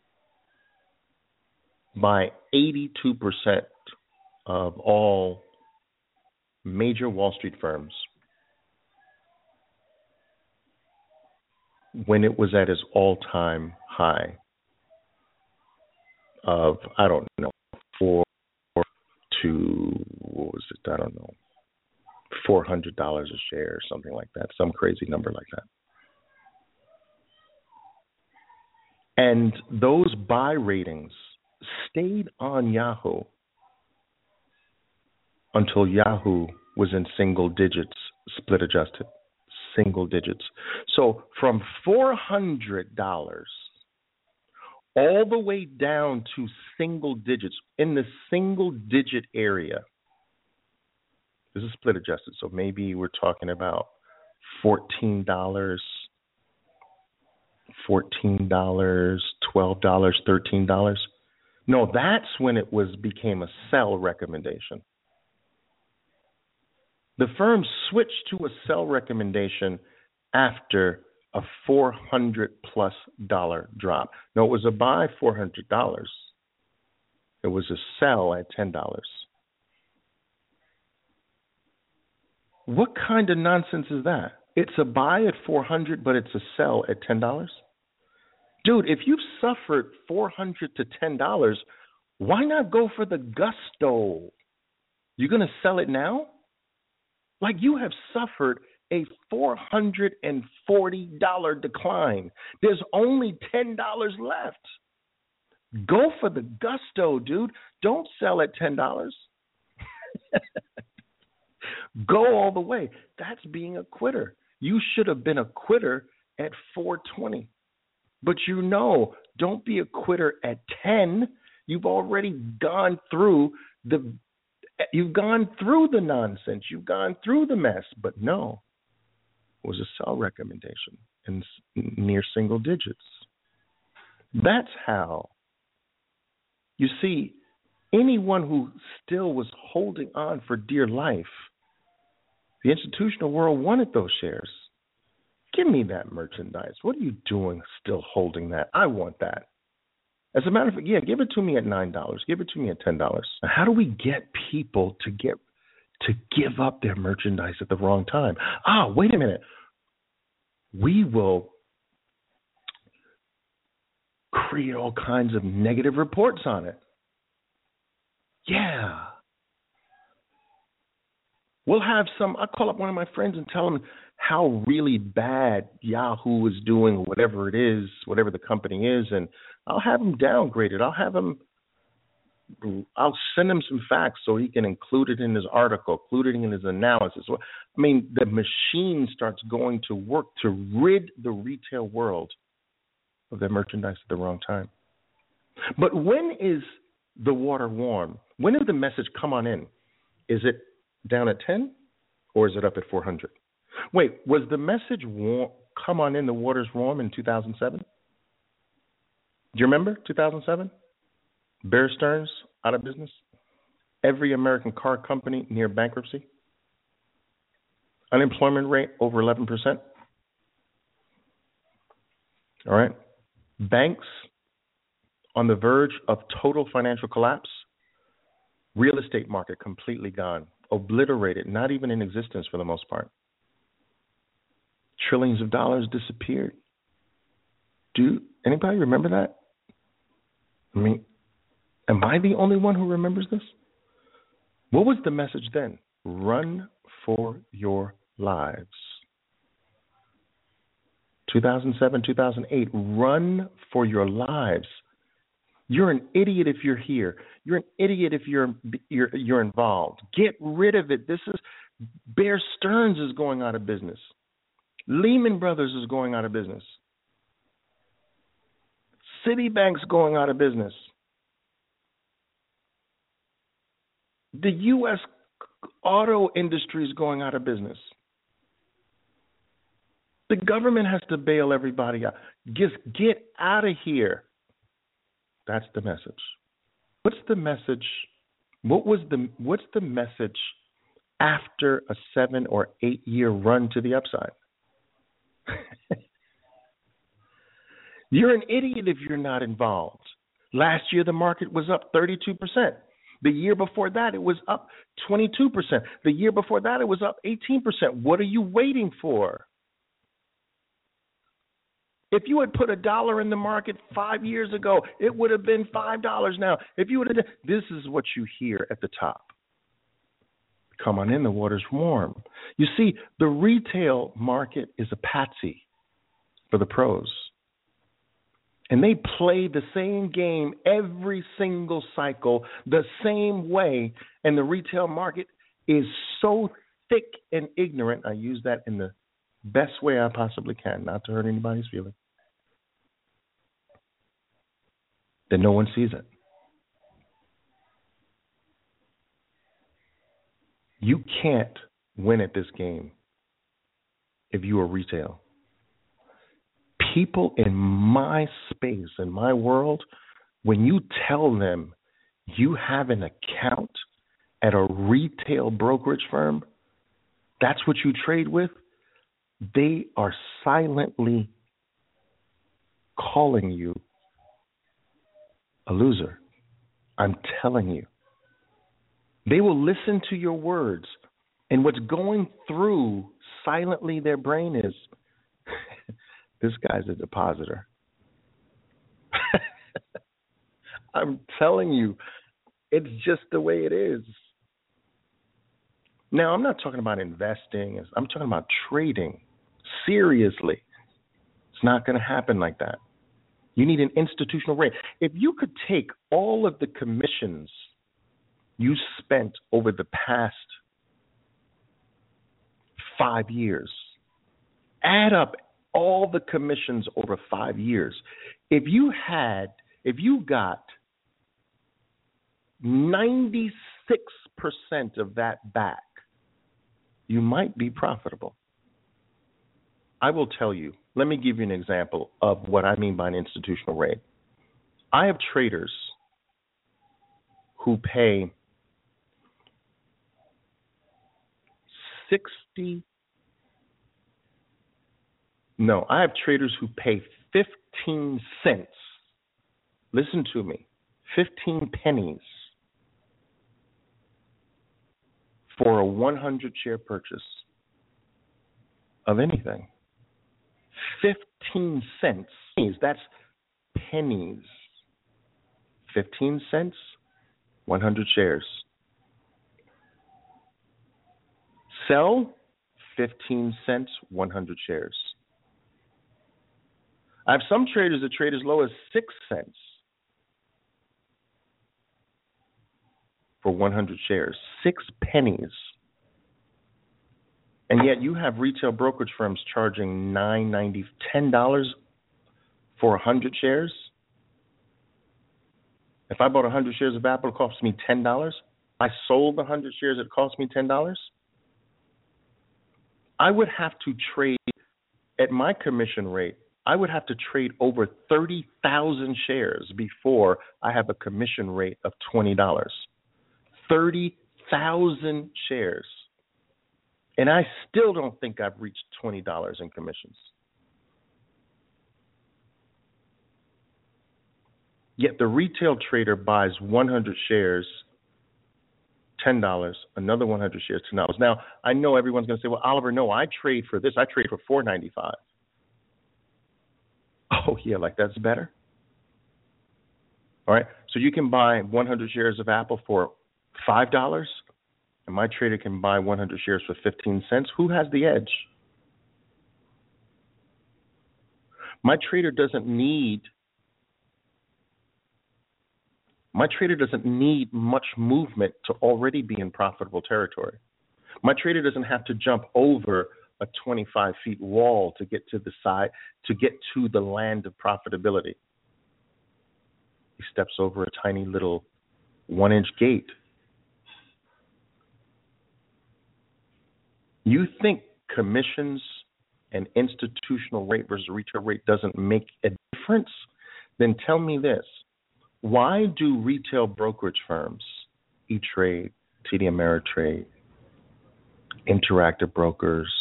S1: by eighty-two percent of all major Wall Street firms when it was at its all-time high of, I don't know, four to, what was it? I don't know, four hundred dollars a share or something like that, some crazy number like that. And those buy ratings stayed on Yahoo until Yahoo was in single digits, split adjusted, single digits. So from four hundred dollars all the way down to single digits, in the single digit area. This is split adjusted, so maybe we're talking about fourteen dollars, fourteen dollars, twelve dollars, thirteen dollars. No, that's when it was became a sell recommendation. The firm switched to a sell recommendation after a four hundred plus dollar drop. No, it was a buy four hundred dollars. It was a sell at ten dollars. What kind of nonsense is that? It's a buy at four hundred, but it's a sell at ten dollars. Dude, if you've suffered four hundred to ten dollars, why not go for the gusto? You're going to sell it now? Like, you have suffered a four hundred forty dollars decline. There's only ten dollars left. Go for the gusto, dude. Don't sell at ten dollars. Go all the way. That's being a quitter. You should have been a quitter at four twenty. But you know, don't be a quitter at ten. You've already gone through the you've gone through the nonsense. You've gone through the mess. But no, it was a sell recommendation in near single digits. That's how. You see, anyone who still was holding on for dear life, the institutional world wanted those shares. Give me that merchandise. What are you doing still holding that? I want that. As a matter of fact, yeah, give it to me at nine dollars. Give it to me at ten dollars. How do we get people to get to give up their merchandise at the wrong time? Ah, wait a minute. We will create all kinds of negative reports on it. Yeah. We'll have some, I'll call up one of my friends and tell them how really bad Yahoo is doing, or whatever it is, whatever the company is, and I'll have him downgraded. I'll have him, I'll send him some facts so he can include it in his article, include it in his analysis. I mean, the machine starts going to work to rid the retail world of their merchandise at the wrong time. But when is the water warm? When does the message come on in? Is it down at ten or is it up at four hundred? Wait, was the message warm, come on in, the water's warm in two thousand seven? Do you remember two thousand seven? Bear Stearns out of business. Every American car company near bankruptcy. Unemployment rate over eleven percent. All right. Banks on the verge of total financial collapse. Real estate market completely gone. Obliterated, not even in existence for the most part. Trillions of dollars disappeared. Do anybody remember that? I mean, Am I the only one who remembers this? What was the message then? Run for your lives. two thousand seven, two thousand eight, run for your lives. You're an idiot if you're here. You're an idiot if you're you're you're involved. Get rid of it. This is Bear Stearns is going out of business. Lehman Brothers is going out of business. Citibank's going out of business. The U S auto industry is going out of business. The government has to bail everybody out. Just get out of here. That's the message. What's the message? What was the what's the message after a seven or eight year run to the upside? You're an idiot if you're not involved. Last year the market was up thirty-two percent. The year before that it was up twenty-two percent. The year before that it was up eighteen percent. What are you waiting for? If you had put a dollar in the market five years ago, it would have been five dollars now. If you would have, this is what you hear at the top. Come on in, the water's warm. You see, the retail market is a patsy for the pros. And they play the same game every single cycle the same way. And the retail market is so thick and ignorant. I use that in the best way I possibly can, not to hurt anybody's feelings, that no one sees it. You can't win at this game if you are retail. People in my space, in my world, when you tell them you have an account at a retail brokerage firm, that's what you trade with, they are silently calling you a loser. I'm telling you. They will listen to your words, and what's going through silently their brain is, this guy's a depositor. I'm telling you, it's just the way it is. Now, I'm not talking about investing. I'm talking about trading. Seriously. It's not going to happen like that. You need an institutional rate. If you could take all of the commissions you spent over the past five years, add up all the commissions over five years. If you had, if you got ninety-six percent of that back, you might be profitable. I will tell you, let me give you an example of what I mean by an institutional rate. I have traders who pay sixty No, I have traders who pay fifteen cents. Listen to me. fifteen pennies for a one hundred share purchase of anything. fifteen cents. That's pennies. fifteen cents, one hundred shares. Sell, fifteen cents, one hundred shares. I have some traders that trade as low as six cents for one hundred shares. Six pennies. And yet you have retail brokerage firms charging nine ninety, ten dollars for one hundred shares. If I bought one hundred shares of Apple, it cost me ten dollars. I sold one hundred shares, it cost me ten dollars. I would have to trade at my commission rate. I would have to trade over thirty thousand shares before I have a commission rate of twenty dollars. thirty thousand shares. And I still don't think I've reached twenty dollars in commissions. Yet the retail trader buys one hundred shares, ten dollars, another one hundred shares, ten dollars. Now, I know everyone's going to say, well, Oliver, no, I trade for this. I trade for four ninety-five. Oh, yeah, like that's better? All right. So you can buy one hundred shares of Apple for five dollars, and my trader can buy one hundred shares for fifteen cents. Who has the edge? My trader doesn't need my trader doesn't need much movement to already be in profitable territory. My trader doesn't have to jump over a twenty-five feet wall to get to the side, to get to the land of profitability. He steps over a tiny little one-inch gate. You think commissions and institutional rate versus retail rate doesn't make a difference? Then tell me this. Why do retail brokerage firms, E-Trade, T D Ameritrade, Interactive Brokers,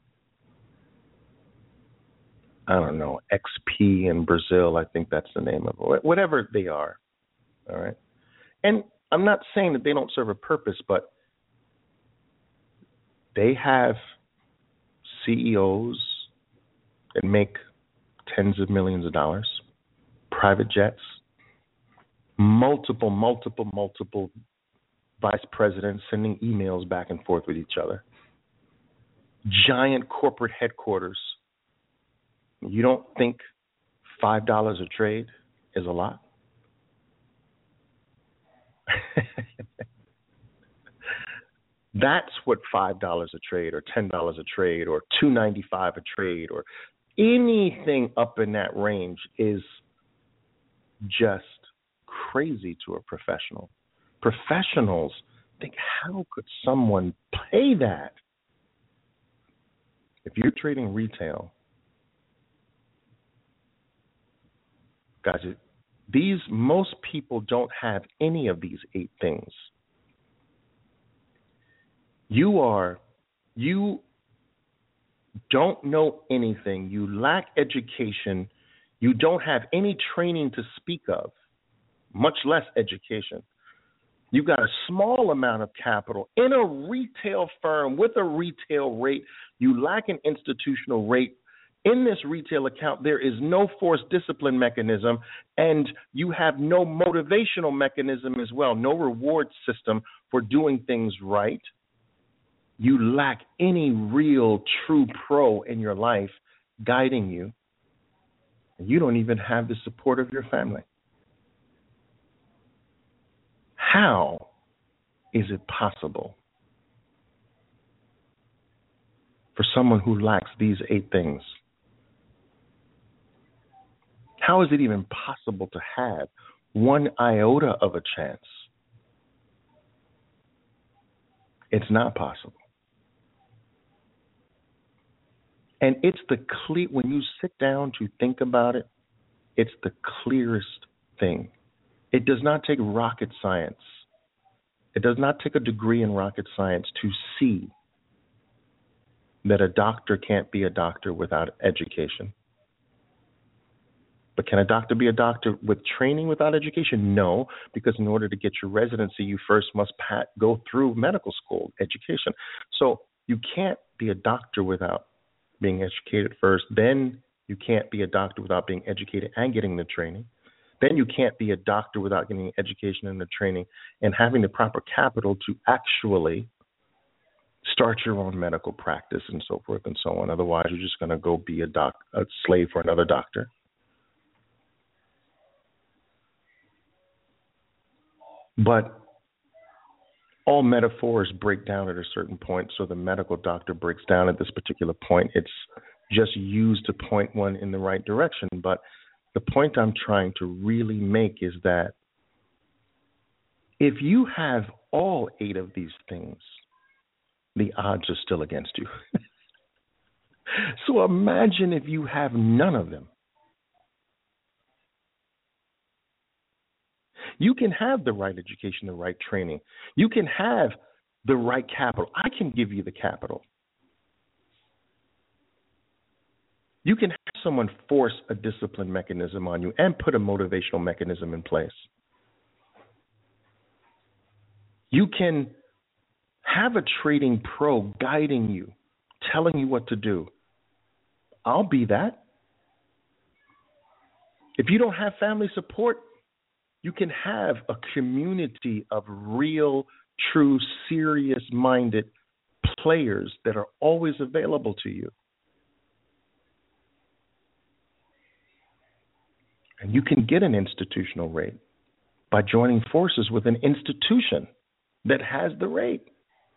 S1: I don't know, X P in Brazil, I think that's the name of it, whatever they are, all right? And I'm not saying that they don't serve a purpose, but they have C E Os that make tens of millions of dollars, private jets, multiple, multiple, multiple vice presidents sending emails back and forth with each other, giant corporate headquarters. You don't think five dollars a trade is a lot? That's what five dollars a trade or ten dollars a trade or two ninety-five a trade or anything up in that range is just crazy to a professional. Professionals think, how could someone pay that? If you're trading retail, guys, these most people don't have any of these eight things. You are, you don't know anything. You lack education. You don't have any training to speak of, much less education. You've got a small amount of capital in a retail firm with a retail rate. You lack an institutional rate. In this retail account, there is no forced discipline mechanism, and you have no motivational mechanism as well, no reward system for doing things right. You lack any real true pro in your life guiding you. You don't even have the support of your family. How is it possible for someone who lacks these eight things? How is it even possible to have one iota of a chance? It's not possible. And it's the clear, when you sit down to think about it, it's the clearest thing. It does not take rocket science. It does not take a degree in rocket science to see that a doctor can't be a doctor without education. But can a doctor be a doctor with training without education? No, because in order to get your residency, you first must pat, go through medical school education. So you can't be a doctor without being educated first. Then you can't be a doctor without being educated and getting the training. Then you can't be a doctor without getting education and the training and having the proper capital to actually start your own medical practice and so forth and so on. Otherwise, you're just going to go be a doc, a slave for another doctor. But all metaphors break down at a certain point, so the medical doctor breaks down at this particular point. It's just used to point one in the right direction. But the point I'm trying to really make is that if you have all eight of these things, the odds are still against you. So imagine if you have none of them. You can have the right education, the right training. You can have the right capital. I can give you the capital. You can have someone force a discipline mechanism on you and put a motivational mechanism in place. You can have a trading pro guiding you, telling you what to do. I'll be that. If you don't have family support, You can have a community of real, true, serious-minded players that are always available to you. And you can get an institutional rate by joining forces with an institution that has the rate.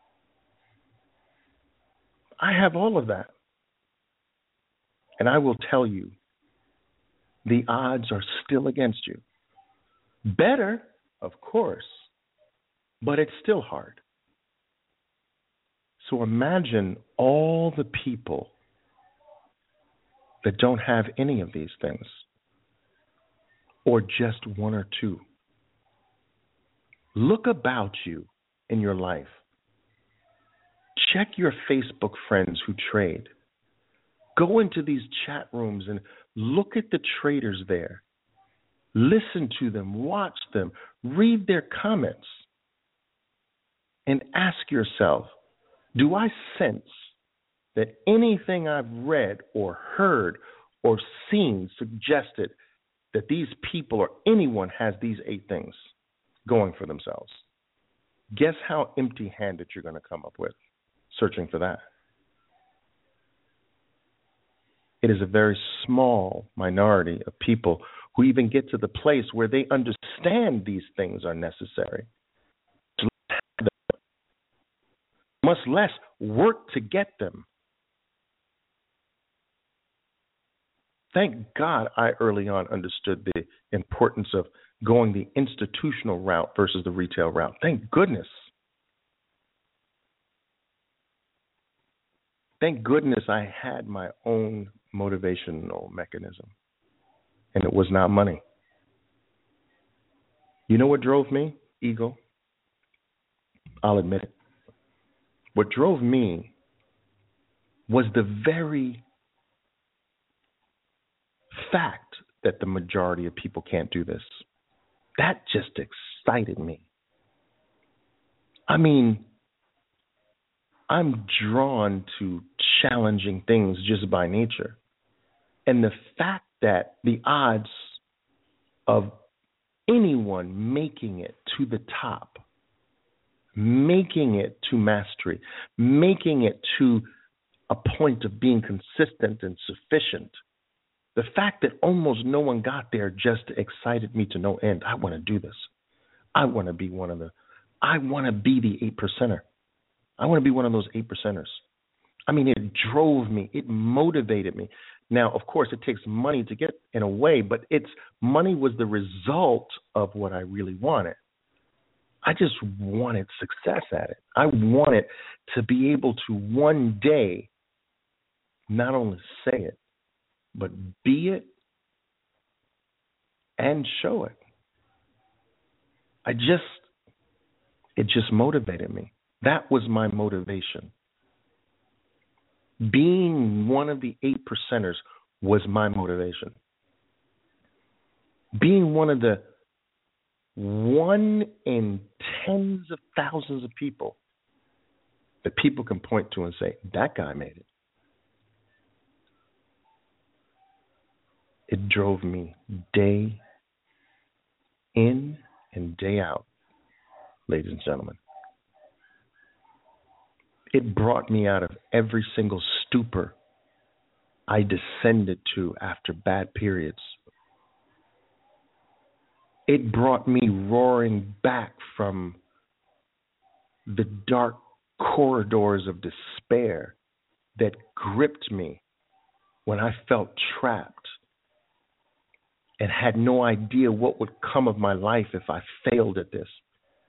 S1: I have all of that. And I will tell you, the odds are still against you. Better, of course, but it's still hard. So imagine all the people that don't have any of these things, or just one or two. Look about you in your life. Check your Facebook friends who trade. Go into these chat rooms and look at the traders there. Listen to them, watch them, read their comments, and ask yourself, do I sense that anything I've read or heard or seen suggested that these people or anyone has these eight things going for themselves? Guess how empty-handed you're going to come up with searching for that. It is a very small minority of people who even get to the place where they understand these things are necessary. Much less work to get them. Thank God I early on understood the importance of going the institutional route versus the retail route. Thank goodness. Thank goodness I had my own motivational mechanism, and it was not money. You know what drove me? Ego. I'll admit it. What drove me was the very fact that the majority of people can't do this. That just excited me. I mean, I'm drawn to challenging things just by nature. And the fact that the odds of anyone making it to the top, making it to mastery, making it to a point of being consistent and sufficient, the fact that almost no one got there just excited me to no end. I want to do this. I want to be one of the, I want to be the eight percenter. I want to be one of those eight percenters. I mean, it drove me. It motivated me. Now, of course, it takes money to get in a way, but it's money was the result of what I really wanted. I just wanted success at it. I wanted to be able to one day not only say it, but be it and show it. I just, it just motivated me. That was my motivation. Being one of the eight percenters was my motivation. Being one of the one in tens of thousands of people that people can point to and say, that guy made it. It drove me day in and day out, ladies and gentlemen. It brought me out of every single stupor I descended to after bad periods. It brought me roaring back from the dark corridors of despair that gripped me when I felt trapped and had no idea what would come of my life if I failed at this.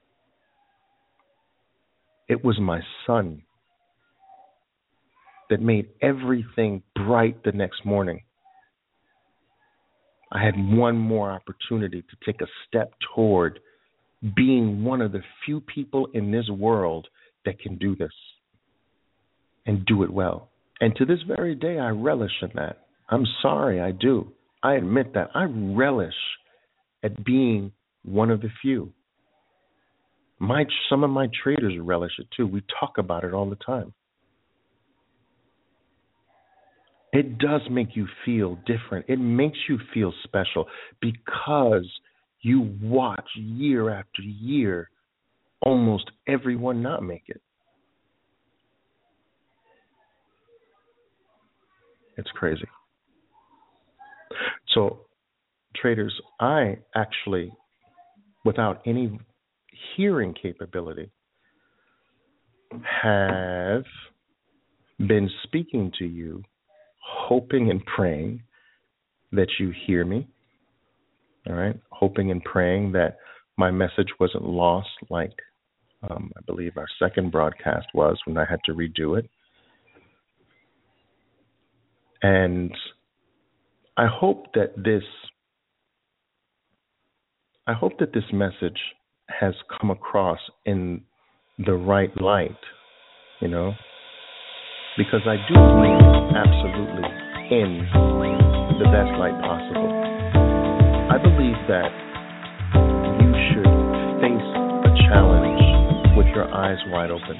S1: It was my son that made everything bright the next morning. I had one more opportunity to take a step toward being one of the few people in this world that can do this and do it well. And to this very day, I relish in that. I'm sorry, I do. I admit that. I relish at being one of the few. My, some of my traders relish it too. We talk about it all the time. It does make you feel different. It makes you feel special because You watch year after year almost everyone not make it. It's crazy. So, traders, I actually, without any hearing capability, have been speaking to you, hoping and praying that you hear me, all right? Hoping and praying that my message wasn't lost like um, I believe our second broadcast was when I had to redo it. And I hope that this I hope that this message has come across in the right light, you know, because I do believe absolutely in the best light possible. I believe that you should face a challenge with your eyes wide open,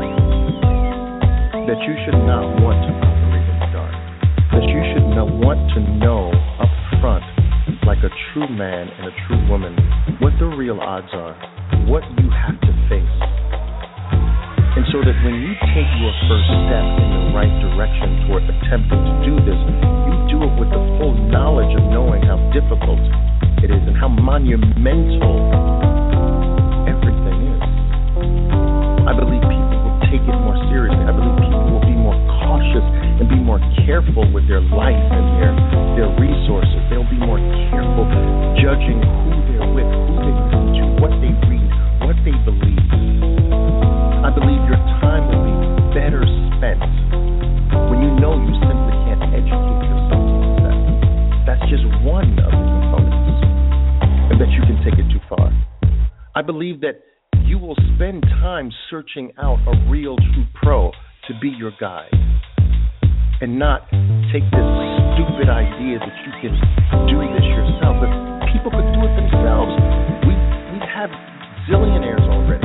S1: that you should not want to operate in the dark, that you should not want to know up front, like a true man and a true woman, what the real odds are, what you have to face. And so that when you take your first step in the right direction toward attempting to do this, you do it with the full knowledge of knowing how difficult it is and how monumental everything is. I believe people will take it more seriously. I believe people will be more cautious and be more careful with their life and their, their resources. They'll be more careful judging who they're with, who they listen to, what they read, what they believe. I believe your time will be better spent when you know you simply can't educate yourself to that. That's just one of the components, and that you can take it too far. I believe that you will spend time searching out a real true pro to be your guide, and not take this stupid idea that you can do this yourself. If people could do it themselves, we we'd have zillionaires already.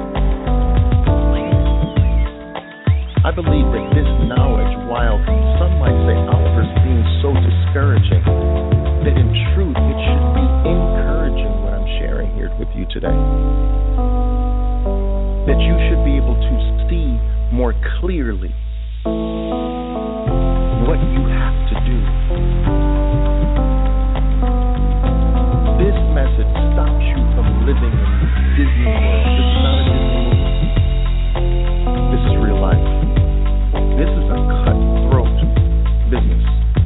S1: I believe that this knowledge, while some might say Oliver's being so discouraging, that in truth it should be encouraging what I'm sharing here with you today. That you should be able to see more clearly what you have to do. This message stops you from living in Disney World. This is not a Disney movie. This is real life. This is a cutthroat business.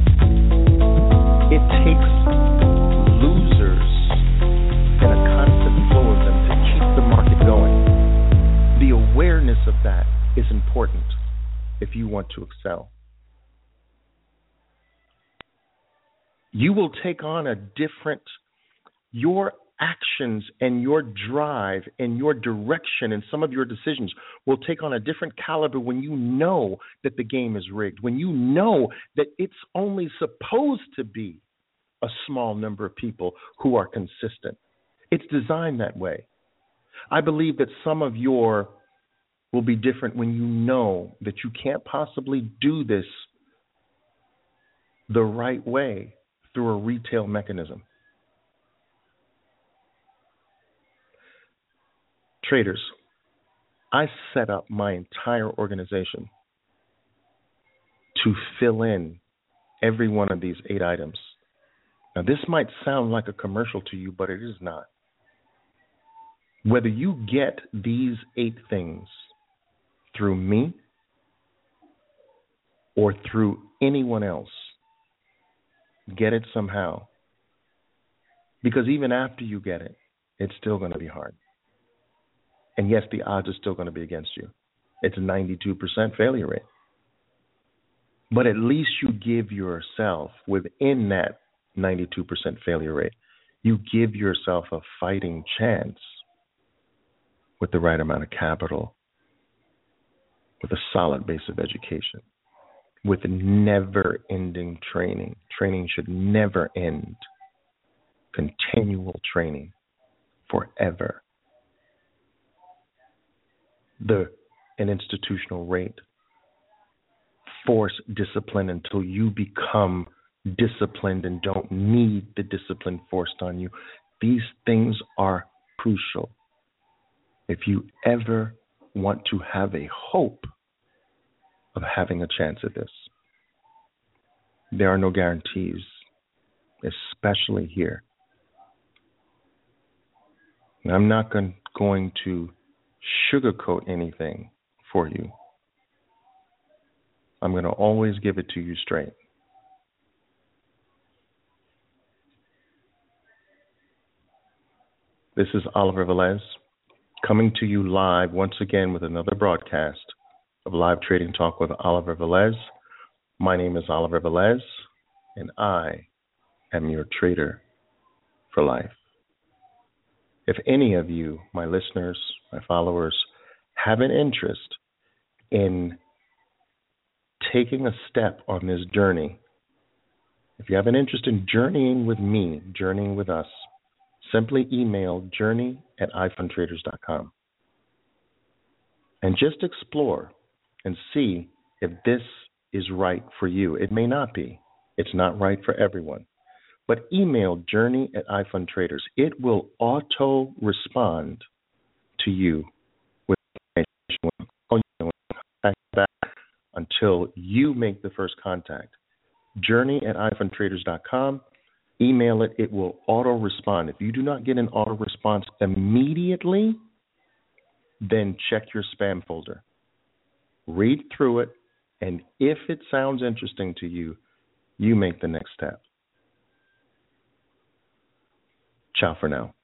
S1: It takes losers and a constant flow of them to keep the market going. The awareness of that is important if you want to excel. You will take on a different, your actions and your drive and your direction and some of your decisions will take on a different caliber when you know that the game is rigged, when you know that it's only supposed to be a small number of people who are consistent. It's designed that way. I believe that some of your will be different when you know that you can't possibly do this the right way through a retail mechanism. Traders, I set up my entire organization to fill in every one of these eight items. Now, this might sound like a commercial to you, but it is not. Whether you get these eight things through me or through anyone else, get it somehow. Because even after you get it, it's still going to be hard. And yes, the odds are still going to be against you. It's a ninety-two percent failure rate. But at least you give yourself, within that ninety-two percent failure rate, you give yourself a fighting chance with the right amount of capital, with a solid base of education, with never-ending training. Training should never end. Continual training forever. The an institutional rate. Force discipline until you become disciplined and don't need the discipline forced on you. These things are crucial. If you ever want to have a hope of having a chance at this, there are no guarantees, especially here. And I'm not going, going to sugarcoat anything for you. I'm going to always give it to you straight. This is Oliver Velez coming to you live once again with another broadcast of Live Trading Talk with Oliver Velez. My name is Oliver Velez, and I am your trader for life. If any of you, my listeners, my followers, have an interest in taking a step on this journey, if you have an interest in journeying with me, journeying with us, simply email journey at i fund traders dot com and just explore and see if this is right for you. It may not be. It's not right for everyone. But email journey at iFundTraders. It will auto-respond to you with information until you make the first contact. journey at i fund traders dot com. Email it. It will auto-respond. If you do not get an auto-response immediately, then check your spam folder. Read through it, and if it sounds interesting to you, you make the next step. Ciao for now.